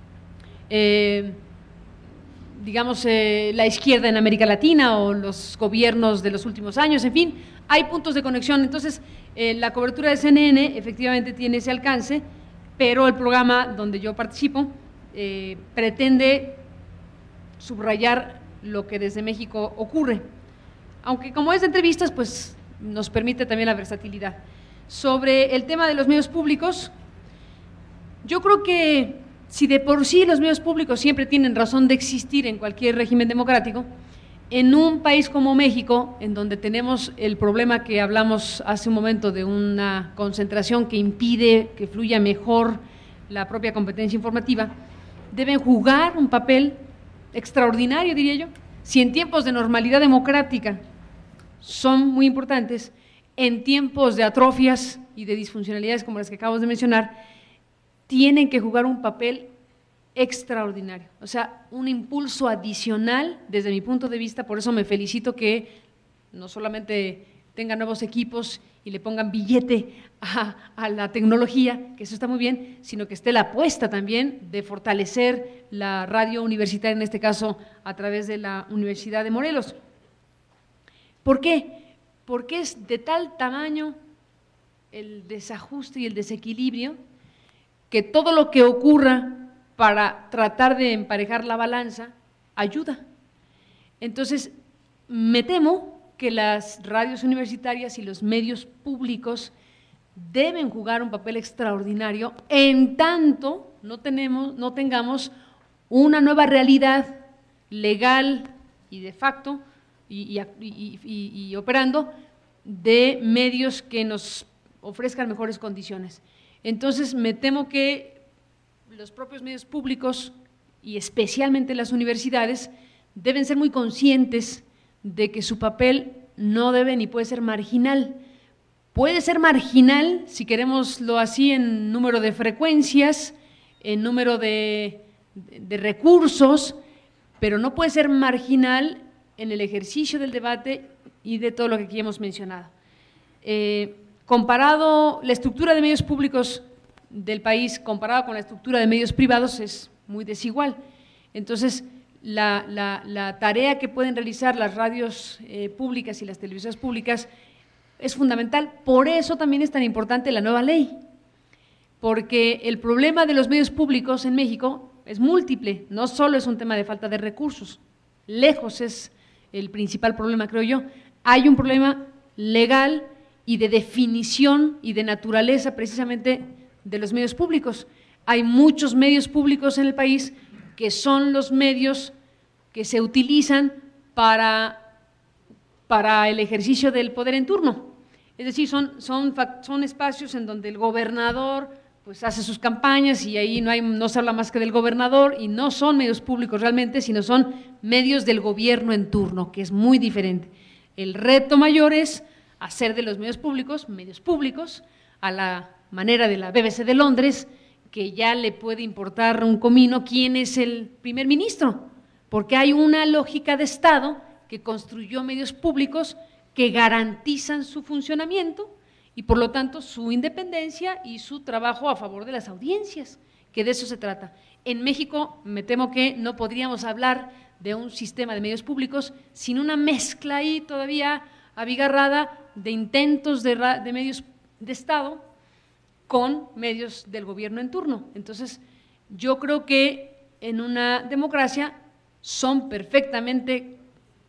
digamos, la izquierda en América Latina o los gobiernos de los últimos años, en fin, hay puntos de conexión. Entonces, la cobertura de CNN efectivamente tiene ese alcance, pero el programa donde yo participo pretende subrayar lo que desde México ocurre, aunque como es de entrevistas, pues nos permite también la versatilidad. Sobre el tema de los medios públicos, yo creo que si de por sí los medios públicos siempre tienen razón de existir en cualquier régimen democrático, en un país como México, en donde tenemos el problema que hablamos hace un momento de una concentración que impide que fluya mejor la propia competencia informativa, deben jugar un papel extraordinario, diría yo. Si en tiempos de normalidad democrática son muy importantes, en tiempos de atrofias y de disfuncionalidades como las que acabamos de mencionar, tienen que jugar un papel extraordinario, o sea, un impulso adicional desde mi punto de vista. Por eso me felicito que no solamente tengan nuevos equipos y le pongan billete a la tecnología, que eso está muy bien, sino que esté la apuesta también de fortalecer la radio universitaria, en este caso a través de la Universidad de Morelos. ¿Por qué? Porque es de tal tamaño el desajuste y el desequilibrio que todo lo que ocurra para tratar de emparejar la balanza ayuda. Entonces, me temo que las radios universitarias y los medios públicos deben jugar un papel extraordinario en tanto no tengamos una nueva realidad legal y de facto y operando de medios que nos ofrezcan mejores condiciones. Entonces, me temo que los propios medios públicos y especialmente las universidades deben ser muy conscientes de que su papel no debe ni puede ser marginal. Puede ser marginal, si queremoslo así, en número de frecuencias, en número de recursos, pero no puede ser marginal en el ejercicio del debate y de todo lo que aquí hemos mencionado. Comparado la estructura de medios públicos del país, comparado con la estructura de medios privados, es muy desigual. Entonces, la tarea que pueden realizar las radios públicas y las televisoras públicas es fundamental. Por eso también es tan importante la nueva ley, porque el problema de los medios públicos en México es múltiple, no solo es un tema de falta de recursos, lejos es el principal problema, creo yo. Hay un problema legal y de definición y de naturaleza precisamente de los medios públicos. Hay muchos medios públicos en el país que son los medios que se utilizan para el ejercicio del poder en turno. Es decir, son espacios en donde el gobernador pues hace sus campañas y ahí no se habla más que del gobernador, y no son medios públicos realmente, sino son medios del gobierno en turno, que es muy diferente. El reto mayor es hacer de los medios públicos a la manera de la BBC de Londres, que ya le puede importar un comino quién es el primer ministro, porque hay una lógica de Estado que construyó medios públicos que garantizan su funcionamiento y por lo tanto su independencia y su trabajo a favor de las audiencias, que de eso se trata. En México me temo que no podríamos hablar de un sistema de medios públicos sin una mezcla ahí todavía abigarrada de intentos de medios de Estado con medios del gobierno en turno. Entonces, yo creo que en una democracia son perfectamente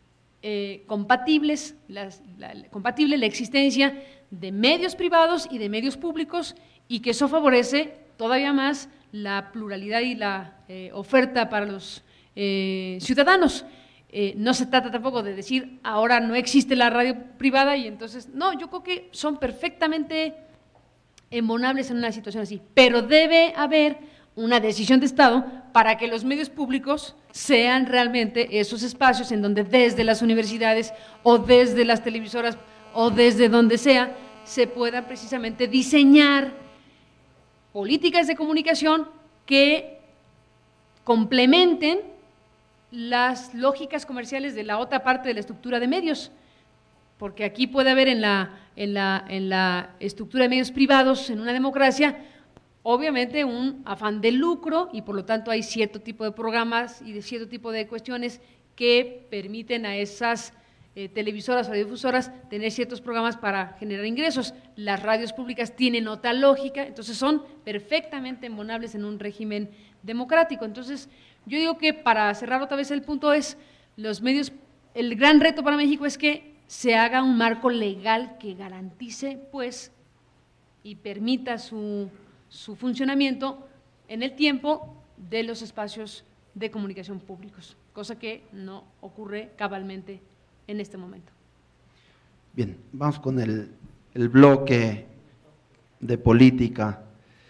compatibles compatible la existencia de medios privados y de medios públicos, y que eso favorece todavía más la pluralidad y la oferta para los ciudadanos. No se trata tampoco de decir ahora no existe la radio privada y entonces, no, yo creo que son perfectamente embonables en una situación así, pero debe haber una decisión de Estado para que los medios públicos sean realmente esos espacios en donde desde las universidades o desde las televisoras o desde donde sea, se puedan precisamente diseñar políticas de comunicación que complementen las lógicas comerciales de la otra parte de la estructura de medios, porque aquí puede haber en la estructura de medios privados, en una democracia, obviamente un afán de lucro y por lo tanto hay cierto tipo de programas y de cierto tipo de cuestiones que permiten a esas televisoras o radiodifusoras tener ciertos programas para generar ingresos. Las radios públicas tienen otra lógica, entonces son perfectamente embonables en un régimen democrático. Entonces, yo digo que para cerrar otra vez el punto es, los medios, el gran reto para México es que se haga un marco legal que garantice, pues, y permita su funcionamiento en el tiempo de los espacios de comunicación públicos, cosa que no ocurre cabalmente en este momento. Bien, vamos con el bloque de política.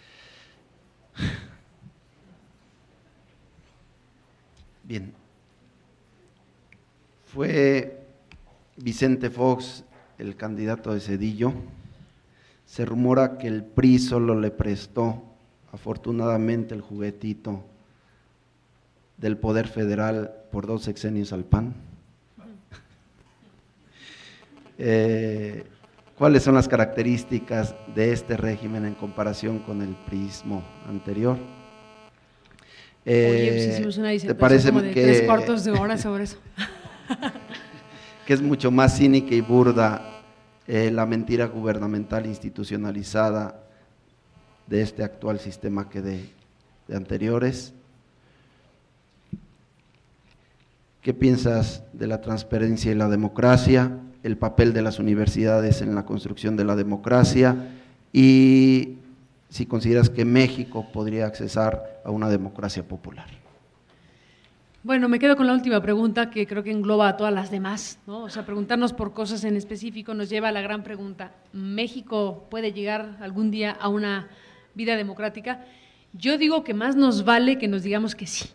Bien, fue Vicente Fox el candidato de Zedillo. Se rumora que el PRI solo le prestó, afortunadamente, el juguetito del Poder Federal por 2 sexenios al PAN. ¿Cuáles son las características de este régimen en comparación con el priismo anterior? Oye, pues hicimos una ¿te parece como de que 3 cuartos de hora sobre eso? Que es mucho más cínica y burda la mentira gubernamental institucionalizada de este actual sistema que de anteriores? ¿Qué piensas de la transparencia y la democracia, el papel de las universidades en la construcción de la democracia y si consideras que México podría accesar a una democracia popular? Bueno, me quedo con la última pregunta que creo que engloba a todas las demás, ¿no? O sea, preguntarnos por cosas en específico nos lleva a la gran pregunta, ¿México puede llegar algún día a una vida democrática? Yo digo que más nos vale que nos digamos que sí,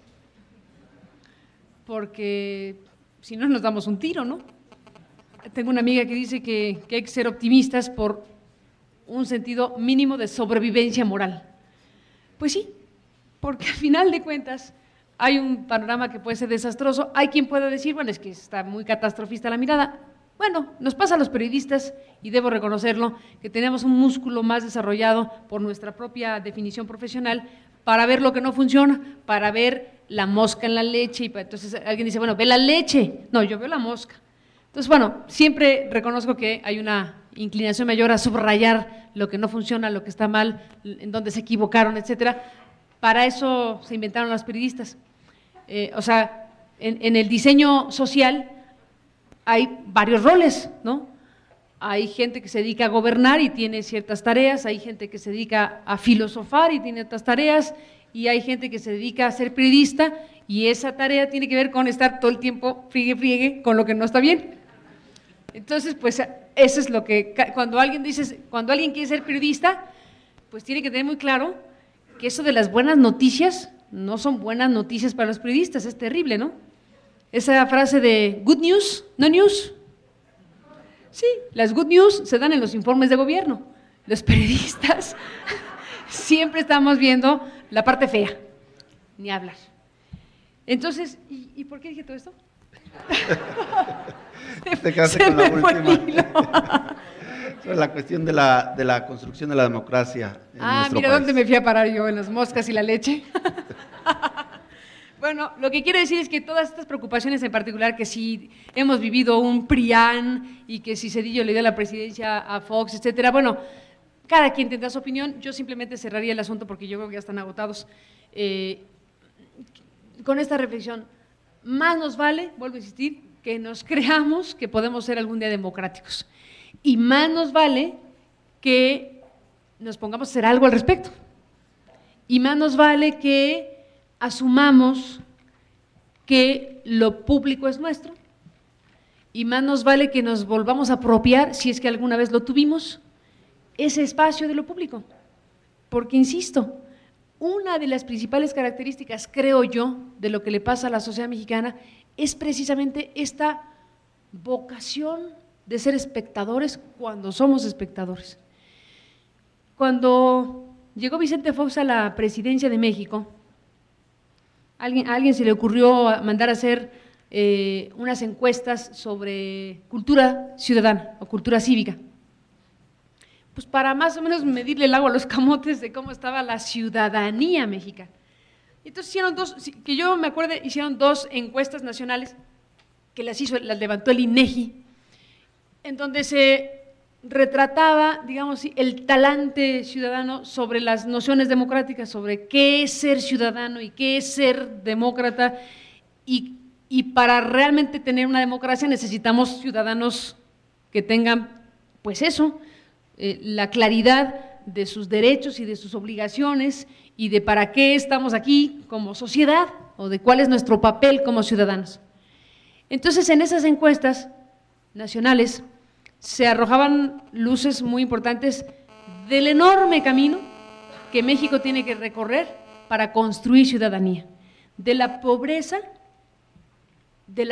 porque si no nos damos un tiro, ¿no? Tengo una amiga que dice que hay que ser optimistas por un sentido mínimo de sobrevivencia moral. Pues sí, porque al final de cuentas hay un panorama que puede ser desastroso, hay quien pueda decir, bueno, es que está muy catastrofista la mirada. Bueno, nos pasa a los periodistas, y debo reconocerlo, que tenemos un músculo más desarrollado por nuestra propia definición profesional para ver lo que no funciona, para ver la mosca en la leche, y entonces alguien dice, bueno, ve la leche, no, yo veo la mosca. Entonces, bueno, siempre reconozco que hay una inclinación mayor a subrayar lo que no funciona, lo que está mal, en donde se equivocaron, etcétera. Para eso se inventaron los periodistas. O sea, en el diseño social hay varios roles, ¿no? Hay gente que se dedica a gobernar y tiene ciertas tareas, hay gente que se dedica a filosofar y tiene otras tareas, y hay gente que se dedica a ser periodista y esa tarea tiene que ver con estar todo el tiempo friegue con lo que no está bien. Entonces, pues eso es lo que, cuando alguien quiere ser periodista, pues tiene que tener muy claro que eso de las buenas noticias no son buenas noticias para los periodistas, es terrible, ¿no? Esa frase de good news, no news. Sí, las good news se dan en los informes de gobierno. Los periodistas siempre estamos viendo la parte fea, ni hablar. Entonces, ¿y por qué dije todo esto? Te quedaste con la última. Sobre la cuestión de la construcción de la democracia en nuestro mira país. dónde me fui a parar yo, en las moscas y la leche. Bueno, lo que quiero decir es que todas estas preocupaciones, en particular que si hemos vivido un PRIAN y que si Zedillo le dio la presidencia a Fox, etcétera, bueno, cada quien tendrá su opinión. Yo simplemente cerraría el asunto porque yo creo que ya están agotados. Con esta reflexión, más nos vale, vuelvo a insistir, que nos creamos que podemos ser algún día democráticos. Y más nos vale que nos pongamos a hacer algo al respecto. Y más nos vale que asumamos que lo público es nuestro. Y más nos vale que nos volvamos a apropiar, si es que alguna vez lo tuvimos, ese espacio de lo público. Porque, insisto, una de las principales características, creo yo, de lo que le pasa a la sociedad mexicana es precisamente esta vocación de ser espectadores cuando somos espectadores. Cuando llegó Vicente Fox a la presidencia de México, a alguien se le ocurrió mandar a hacer unas encuestas sobre cultura ciudadana o cultura cívica, pues para más o menos medirle el agua a los camotes de cómo estaba la ciudadanía mexicana. Entonces hicieron dos, que yo me acuerdo, hicieron 2 encuestas nacionales que las levantó el INEGI, en donde se retrataba, digamos, el talante ciudadano sobre las nociones democráticas, sobre qué es ser ciudadano y qué es ser demócrata, y para realmente tener una democracia necesitamos ciudadanos que tengan, pues eso, la claridad de sus derechos y de sus obligaciones y de para qué estamos aquí como sociedad o de cuál es nuestro papel como ciudadanos. Entonces, en esas encuestas nacionales se arrojaban luces muy importantes del enorme camino que México tiene que recorrer para construir ciudadanía, de la pobreza de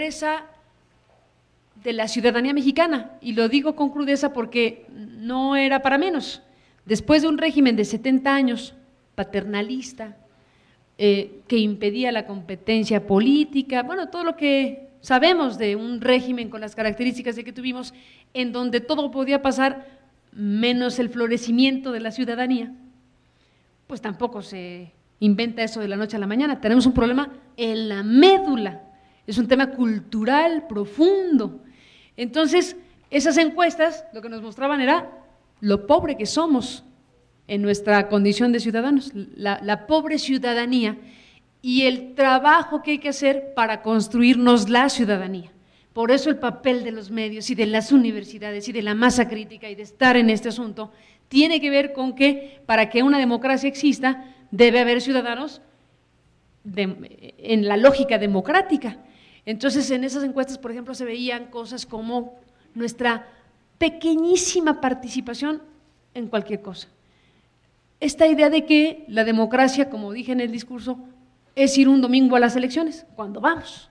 la ciudadanía mexicana, y lo digo con crudeza porque no era para menos. Después de un régimen de 70 años paternalista, que impedía la competencia política, bueno, todo lo que sabemos de un régimen con las características de que tuvimos, en donde todo podía pasar menos el florecimiento de la ciudadanía, pues tampoco se inventa eso de la noche a la mañana. Tenemos un problema en la médula, es un tema cultural profundo. Entonces, esas encuestas lo que nos mostraban era lo pobre que somos en nuestra condición de ciudadanos, la pobre ciudadanía y el trabajo que hay que hacer para construirnos la ciudadanía. Por eso el papel de los medios y de las universidades y de la masa crítica y de estar en este asunto tiene que ver con que para que una democracia exista debe haber ciudadanos en la lógica democrática. Entonces, en esas encuestas, por ejemplo, se veían cosas como nuestra pequeñísima participación en cualquier cosa. Esta idea de que la democracia, como dije en el discurso, es ir un domingo a las elecciones, cuando vamos,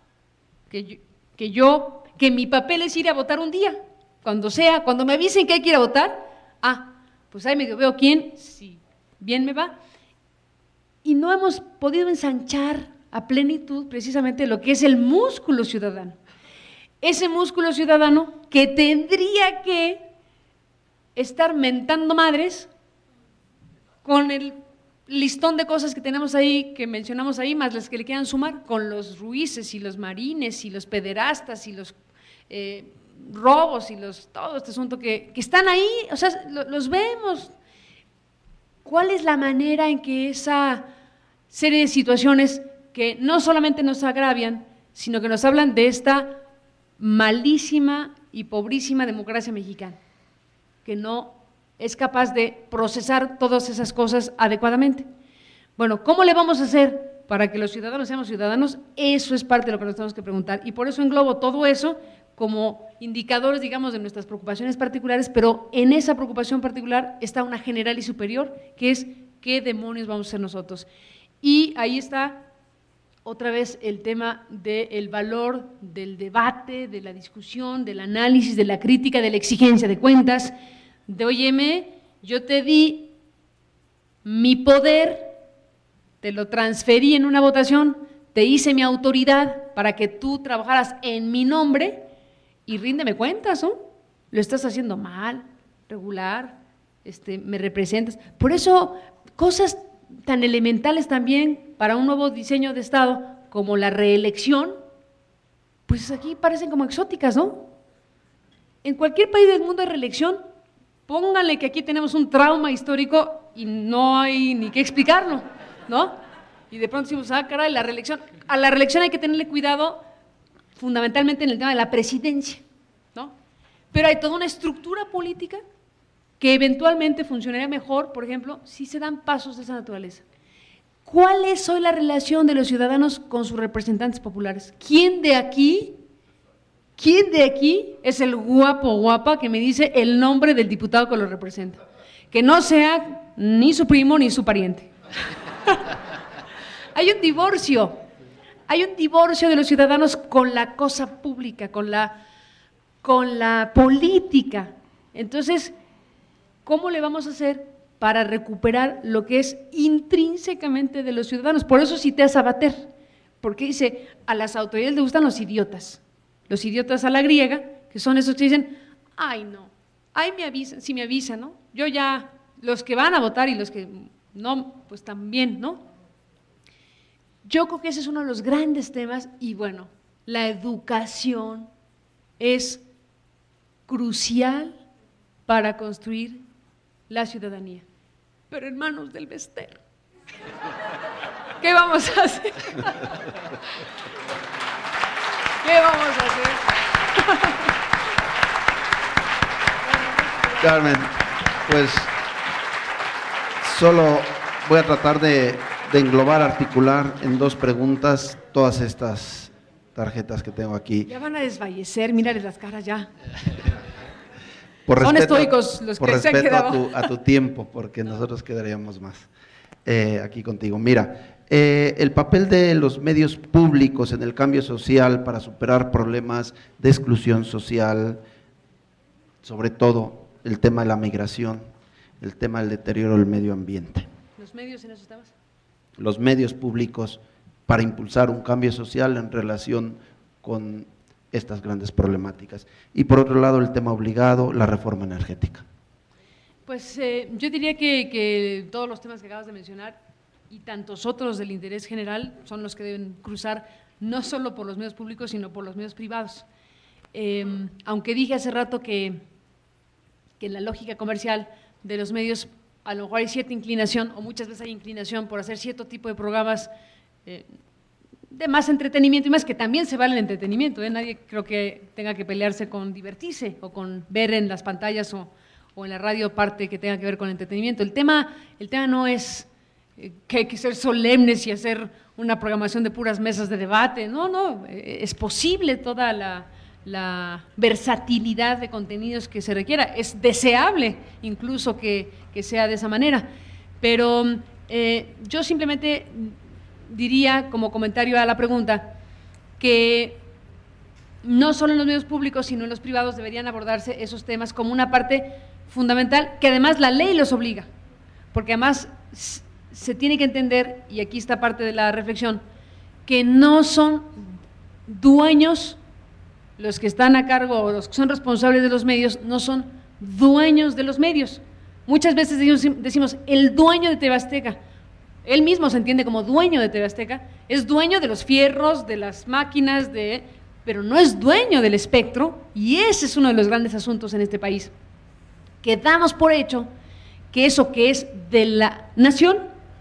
que mi papel es ir a votar un día, cuando me avisen que hay que ir a votar, pues ahí medio veo quién, si bien me va, y no hemos podido ensanchar a plenitud precisamente lo que es el músculo ciudadano. Ese músculo ciudadano que tendría que estar mentando madres con el listón de cosas que tenemos ahí, que mencionamos ahí, más las que le quieran sumar, con los Ruices y los Marines y los pederastas y los robos y todo este asunto que están ahí, o sea, los vemos. ¿Cuál es la manera en que esa serie de situaciones que no solamente nos agravian, sino que nos hablan de esta malísima y pobrísima democracia mexicana, que no es capaz de procesar todas esas cosas adecuadamente? Bueno, ¿cómo le vamos a hacer para que los ciudadanos seamos ciudadanos? Eso es parte de lo que nos tenemos que preguntar, y por eso englobo todo eso como indicadores, digamos, de nuestras preocupaciones particulares, pero en esa preocupación particular está una general y superior, que es ¿qué demonios vamos a hacer nosotros? Y ahí está otra vez el tema del valor del debate, de la discusión, del análisis, de la crítica, de la exigencia de cuentas, de óyeme, yo te di mi poder, te lo transferí en una votación, te hice mi autoridad para que tú trabajaras en mi nombre y ríndeme cuentas, ¿no? Lo estás haciendo mal, regular, me representas. Por eso, cosas tan elementales también para un nuevo diseño de Estado como la reelección, pues aquí parecen como exóticas, ¿no? En cualquier país del mundo hay reelección, pónganle que aquí tenemos un trauma histórico y no hay ni qué explicarlo, ¿no? Y de pronto decimos, caray, la reelección. A la reelección hay que tenerle cuidado fundamentalmente en el tema de la presidencia, ¿no? Pero hay toda una estructura política que eventualmente funcionaría mejor, por ejemplo, si se dan pasos de esa naturaleza. ¿Cuál es hoy la relación de los ciudadanos con sus representantes populares? ¿Quién de aquí es el guapo o guapa que me dice el nombre del diputado que lo representa? Que no sea ni su primo ni su pariente. Hay un divorcio de los ciudadanos con la cosa pública, con la política. Entonces, ¿cómo le vamos a hacer para recuperar lo que es intrínsecamente de los ciudadanos? Por eso cité a Sabater, porque dice, a las autoridades les gustan los idiotas a la griega, que son esos que dicen, ay no, ay me avisan, si me avisan, ¿no? Yo ya, los que van a votar y los que no, pues también, ¿no? Yo creo que ese es uno de los grandes temas y bueno, la educación es crucial para construir la ciudadanía, pero en manos del Bester. ¿Qué vamos a hacer? ¿Qué vamos a hacer? Carmen, pues solo voy a tratar de englobar, articular en 2 preguntas todas estas tarjetas que tengo aquí. Ya van a desfallecer, mírales las caras ya. Son estoicos los que se han quedado. Por respeto a tu tiempo, porque nosotros quedaríamos más aquí contigo. Mira, el papel de los medios públicos en el cambio social para superar problemas de exclusión social, sobre todo el tema de la migración, el tema del deterioro del medio ambiente. ¿Los medios en esos temas? Los medios públicos para impulsar un cambio social en relación con estas grandes problemáticas. Y por otro lado, el tema obligado, la reforma energética. Pues yo diría que todos los temas que acabas de mencionar y tantos otros del interés general son los que deben cruzar no solo por los medios públicos, sino por los medios privados. Aunque dije hace rato que en la lógica comercial de los medios a lo mejor hay cierta inclinación, o muchas veces hay inclinación por hacer cierto tipo de programas de más entretenimiento, y más que también se vale el entretenimiento, Nadie creo que tenga que pelearse con divertirse o con ver en las pantallas o en la radio parte que tenga que ver con entretenimiento. El tema no es que hay que ser solemnes y hacer una programación de puras mesas de debate, no, es posible toda la versatilidad de contenidos que se requiera, es deseable incluso que sea de esa manera, pero yo simplemente diría como comentario a la pregunta que no solo en los medios públicos sino en los privados deberían abordarse esos temas como una parte fundamental, que además la ley los obliga, porque además se tiene que entender, y aquí está parte de la reflexión, que no son dueños los que están a cargo o los que son responsables de los medios, no son dueños de los medios. Muchas veces decimos el dueño de TV Azteca, él mismo se entiende como dueño de TV Azteca, es dueño de los fierros, de las máquinas, pero no es dueño del espectro, y ese es uno de los grandes asuntos en este país, que damos por hecho que eso que es de la nación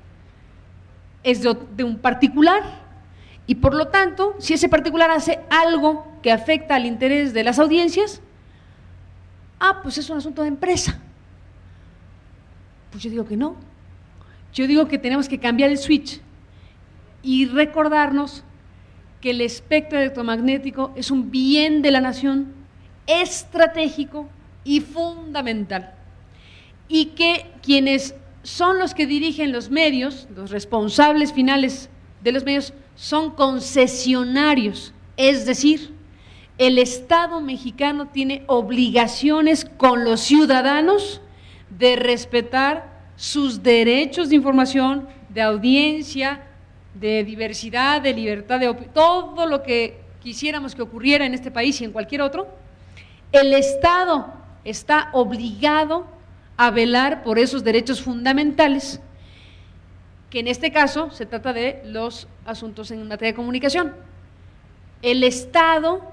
es de un particular, y por lo tanto, si ese particular hace algo que afecta al interés de las audiencias, pues es un asunto de empresa. Pues yo digo que no, yo digo que tenemos que cambiar el switch y recordarnos que el espectro electromagnético es un bien de la nación, estratégico y fundamental, y que quienes son los que dirigen los medios, los responsables finales de los medios, son concesionarios, es decir, el Estado mexicano tiene obligaciones con los ciudadanos de respetar sus derechos de información, de audiencia, de diversidad, de libertad de opinión, todo lo que quisiéramos que ocurriera en este país y en cualquier otro. El Estado está obligado a velar por esos derechos fundamentales, que en este caso se trata de los asuntos en materia de comunicación. El Estado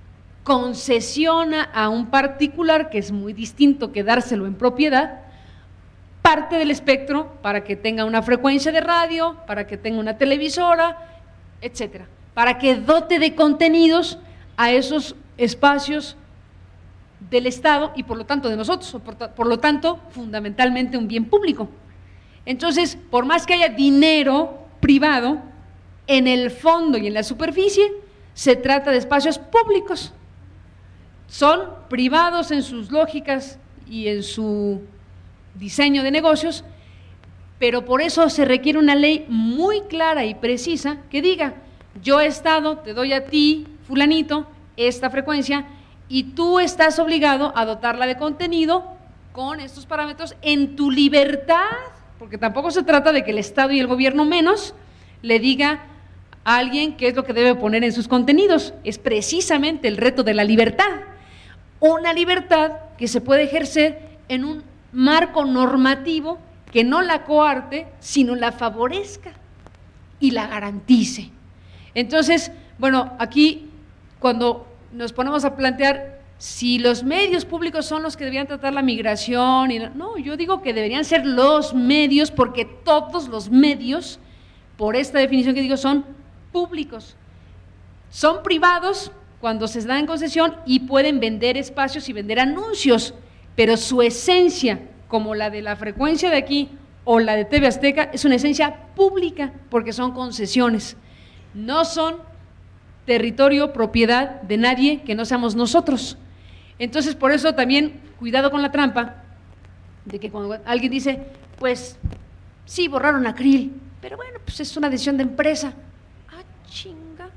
concesiona a un particular, que es muy distinto que dárselo en propiedad, parte del espectro para que tenga una frecuencia de radio, para que tenga una televisora, etcétera, para que dote de contenidos a esos espacios del Estado y por lo tanto de nosotros, por lo tanto fundamentalmente un bien público. Entonces, por más que haya dinero privado, en el fondo y en la superficie se trata de espacios públicos. Son privados en sus lógicas y en su diseño de negocios, pero por eso se requiere una ley muy clara y precisa que diga, yo Estado te doy a ti, fulanito, esta frecuencia, y tú estás obligado a dotarla de contenido con estos parámetros en tu libertad, porque tampoco se trata de que el Estado y el gobierno menos le diga a alguien qué es lo que debe poner en sus contenidos. Es precisamente el reto de la libertad, una libertad que se puede ejercer en un marco normativo que no la coarte, sino la favorezca y la garantice. Entonces, bueno, aquí cuando nos ponemos a plantear si los medios públicos son los que deberían tratar la migración, no, yo digo que deberían ser los medios, porque todos los medios, por esta definición que digo, son públicos. Son privados cuando se dan en concesión y pueden vender espacios y vender anuncios, pero su esencia, como la de la frecuencia de aquí o la de TV Azteca, es una esencia pública porque son concesiones, no son territorio, propiedad de nadie que no seamos nosotros. Entonces, por eso también, cuidado con la trampa, de que cuando alguien dice, pues, sí, borraron a Krill, pero bueno, pues es una decisión de empresa. Ah, chinga.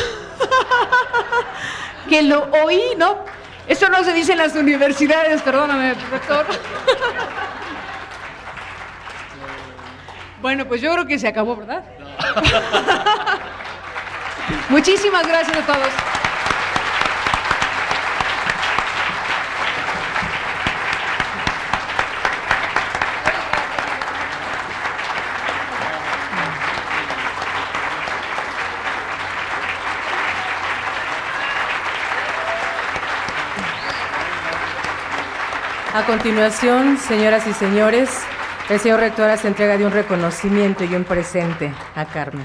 Que lo oí, ¿no? Eso no se dice en las universidades, perdóname, rector. Bueno, pues yo creo que se acabó, ¿verdad? Muchísimas gracias a todos. A continuación, señoras y señores, el señor rector hace entrega de un reconocimiento y un presente a Carmen.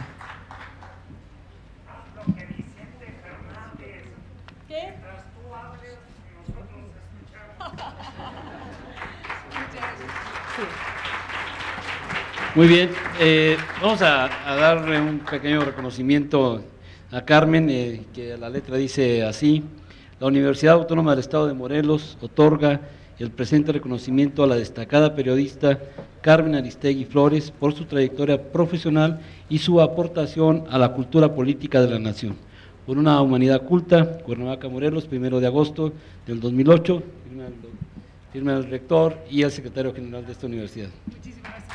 Muy bien, vamos a darle un pequeño reconocimiento a Carmen, que la letra dice así: la Universidad Autónoma del Estado de Morelos otorga el presente reconocimiento a la destacada periodista Carmen Aristegui Flores por su trayectoria profesional y su aportación a la cultura política de la nación. Por una humanidad culta, Cuernavaca, Morelos, 1 de agosto del 2008, firma el rector y el secretario general de esta universidad. Muchísimas gracias.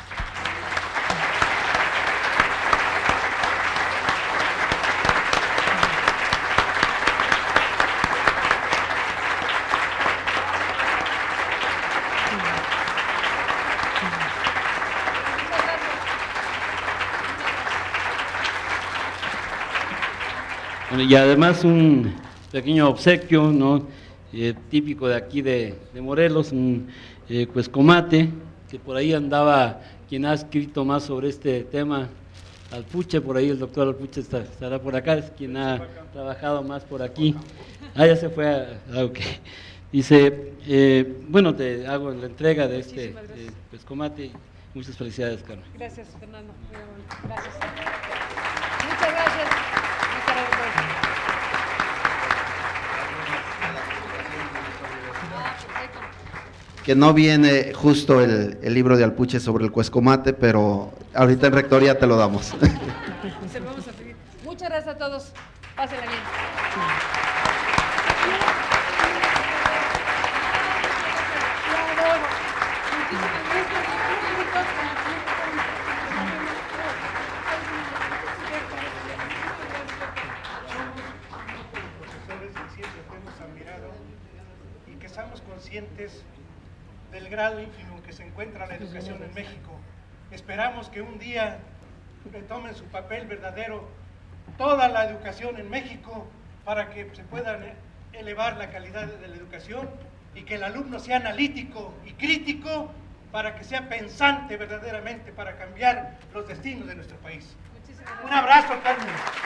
Bueno, y además un pequeño obsequio, ¿no? Típico de aquí de Morelos, un cuescomate, que por ahí andaba quien ha escrito más sobre este tema, Alpuche, por ahí el doctor Alpuche estará por acá, es quien ha trabajado más por aquí. Ah, ya se fue, ok. Dice, bueno, te hago la entrega de este cuescomate y muchas felicidades, Carmen. Gracias, Fernando. Gracias. Muchas gracias. Que no viene justo el libro de Alpuche sobre el cuescomate, pero ahorita en rectoría te lo damos. Se lo vamos a pedir. Muchas gracias a todos. Pásenla bien. Del grado ínfimo en que se encuentra la educación en México. Esperamos que un día retomen su papel verdadero toda la educación en México para que se pueda elevar la calidad de la educación y que el alumno sea analítico y crítico para que sea pensante verdaderamente para cambiar los destinos de nuestro país. Un abrazo, Carmen.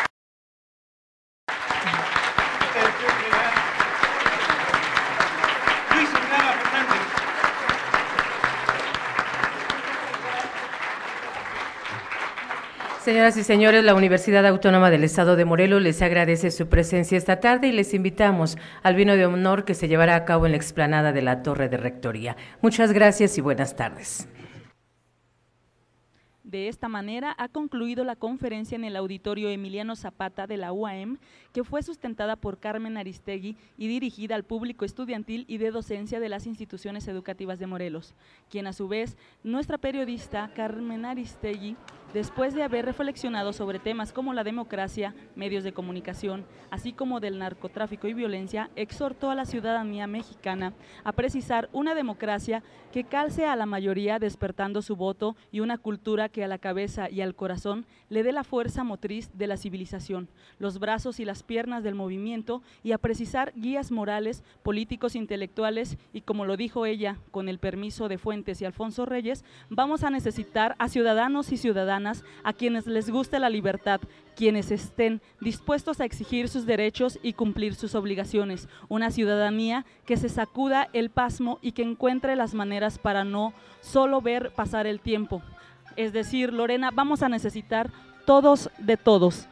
Señoras y señores, la Universidad Autónoma del Estado de Morelos les agradece su presencia esta tarde y les invitamos al vino de honor que se llevará a cabo en la explanada de la Torre de Rectoría. Muchas gracias y buenas tardes. De esta manera ha concluido la conferencia en el auditorio Emiliano Zapata de la UAM, que fue sustentada por Carmen Aristegui y dirigida al público estudiantil y de docencia de las instituciones educativas de Morelos, quien a su vez, nuestra periodista Carmen Aristegui, después de haber reflexionado sobre temas como la democracia, medios de comunicación, así como del narcotráfico y violencia, exhortó a la ciudadanía mexicana a precisar una democracia que calce a la mayoría despertando su voto y una cultura que a la cabeza y al corazón le dé la fuerza motriz de la civilización, los brazos y las piernas del movimiento, y a precisar guías morales, políticos, intelectuales, y como lo dijo ella, con el permiso de Fuentes y Alfonso Reyes, vamos a necesitar a ciudadanos y ciudadanas a quienes les guste la libertad, quienes estén dispuestos a exigir sus derechos y cumplir sus obligaciones, una ciudadanía que se sacuda el pasmo y que encuentre las maneras para no solo ver pasar el tiempo. Es decir, Lorena, vamos a necesitar todos de todos.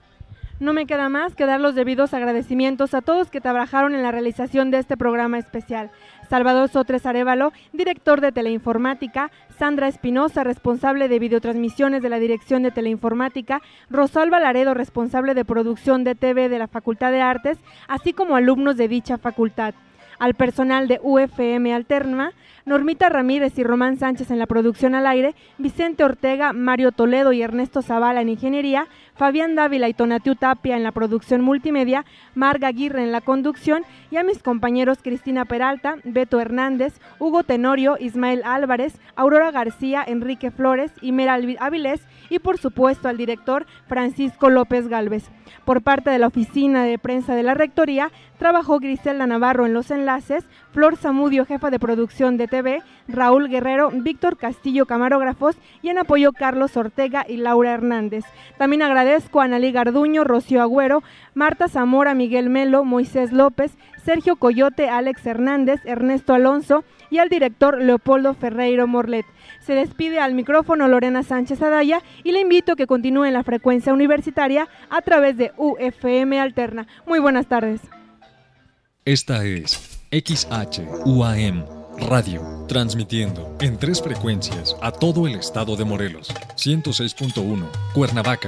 No me queda más que dar los debidos agradecimientos a todos que trabajaron en la realización de este programa especial. Salvador Sotres Arévalo, director de Teleinformática; Sandra Espinosa, responsable de videotransmisiones de la Dirección de Teleinformática; Rosalba Laredo, responsable de producción de TV de la Facultad de Artes, así como alumnos de dicha facultad. Al personal de UFM Alterna, Normita Ramírez y Román Sánchez en la producción al aire, Vicente Ortega, Mario Toledo y Ernesto Zavala en ingeniería, Fabián Dávila y Tonatiu Tapia en la producción multimedia, Marga Aguirre en la conducción, y a mis compañeros Cristina Peralta, Beto Hernández, Hugo Tenorio, Ismael Álvarez, Aurora García, Enrique Flores y Mera Avilés, y por supuesto al director Francisco López Gálvez. Por parte de la oficina de prensa de la Rectoría, trabajó Griselda Navarro en los enlaces, Flor Zamudio, jefa de producción de TV, Raúl Guerrero, Víctor Castillo, camarógrafos, y en apoyo Carlos Ortega y Laura Hernández. También agradezco a Analí Garduño, Rocío Agüero, Marta Zamora, Miguel Melo, Moisés López, Sergio Coyote, Alex Hernández, Ernesto Alonso y al director Leopoldo Ferreiro Morlet. Se despide al micrófono Lorena Sánchez Adaya y le invito a que continúe en la frecuencia universitaria a través de UFM Alterna. Muy buenas tardes. Esta es XHUAM Radio, transmitiendo en 3 frecuencias a todo el estado de Morelos: 106.1 Cuernavaca,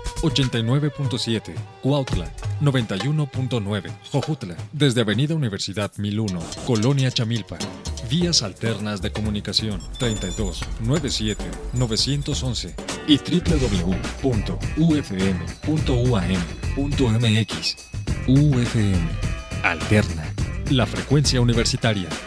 89.7 Cuautla, 91.9 Jojutla, desde Avenida Universidad 1001, Colonia Chamilpa. Vías alternas de comunicación 32 97 911 y www.ufm.uam.mx. UFM Alterna, la frecuencia universitaria.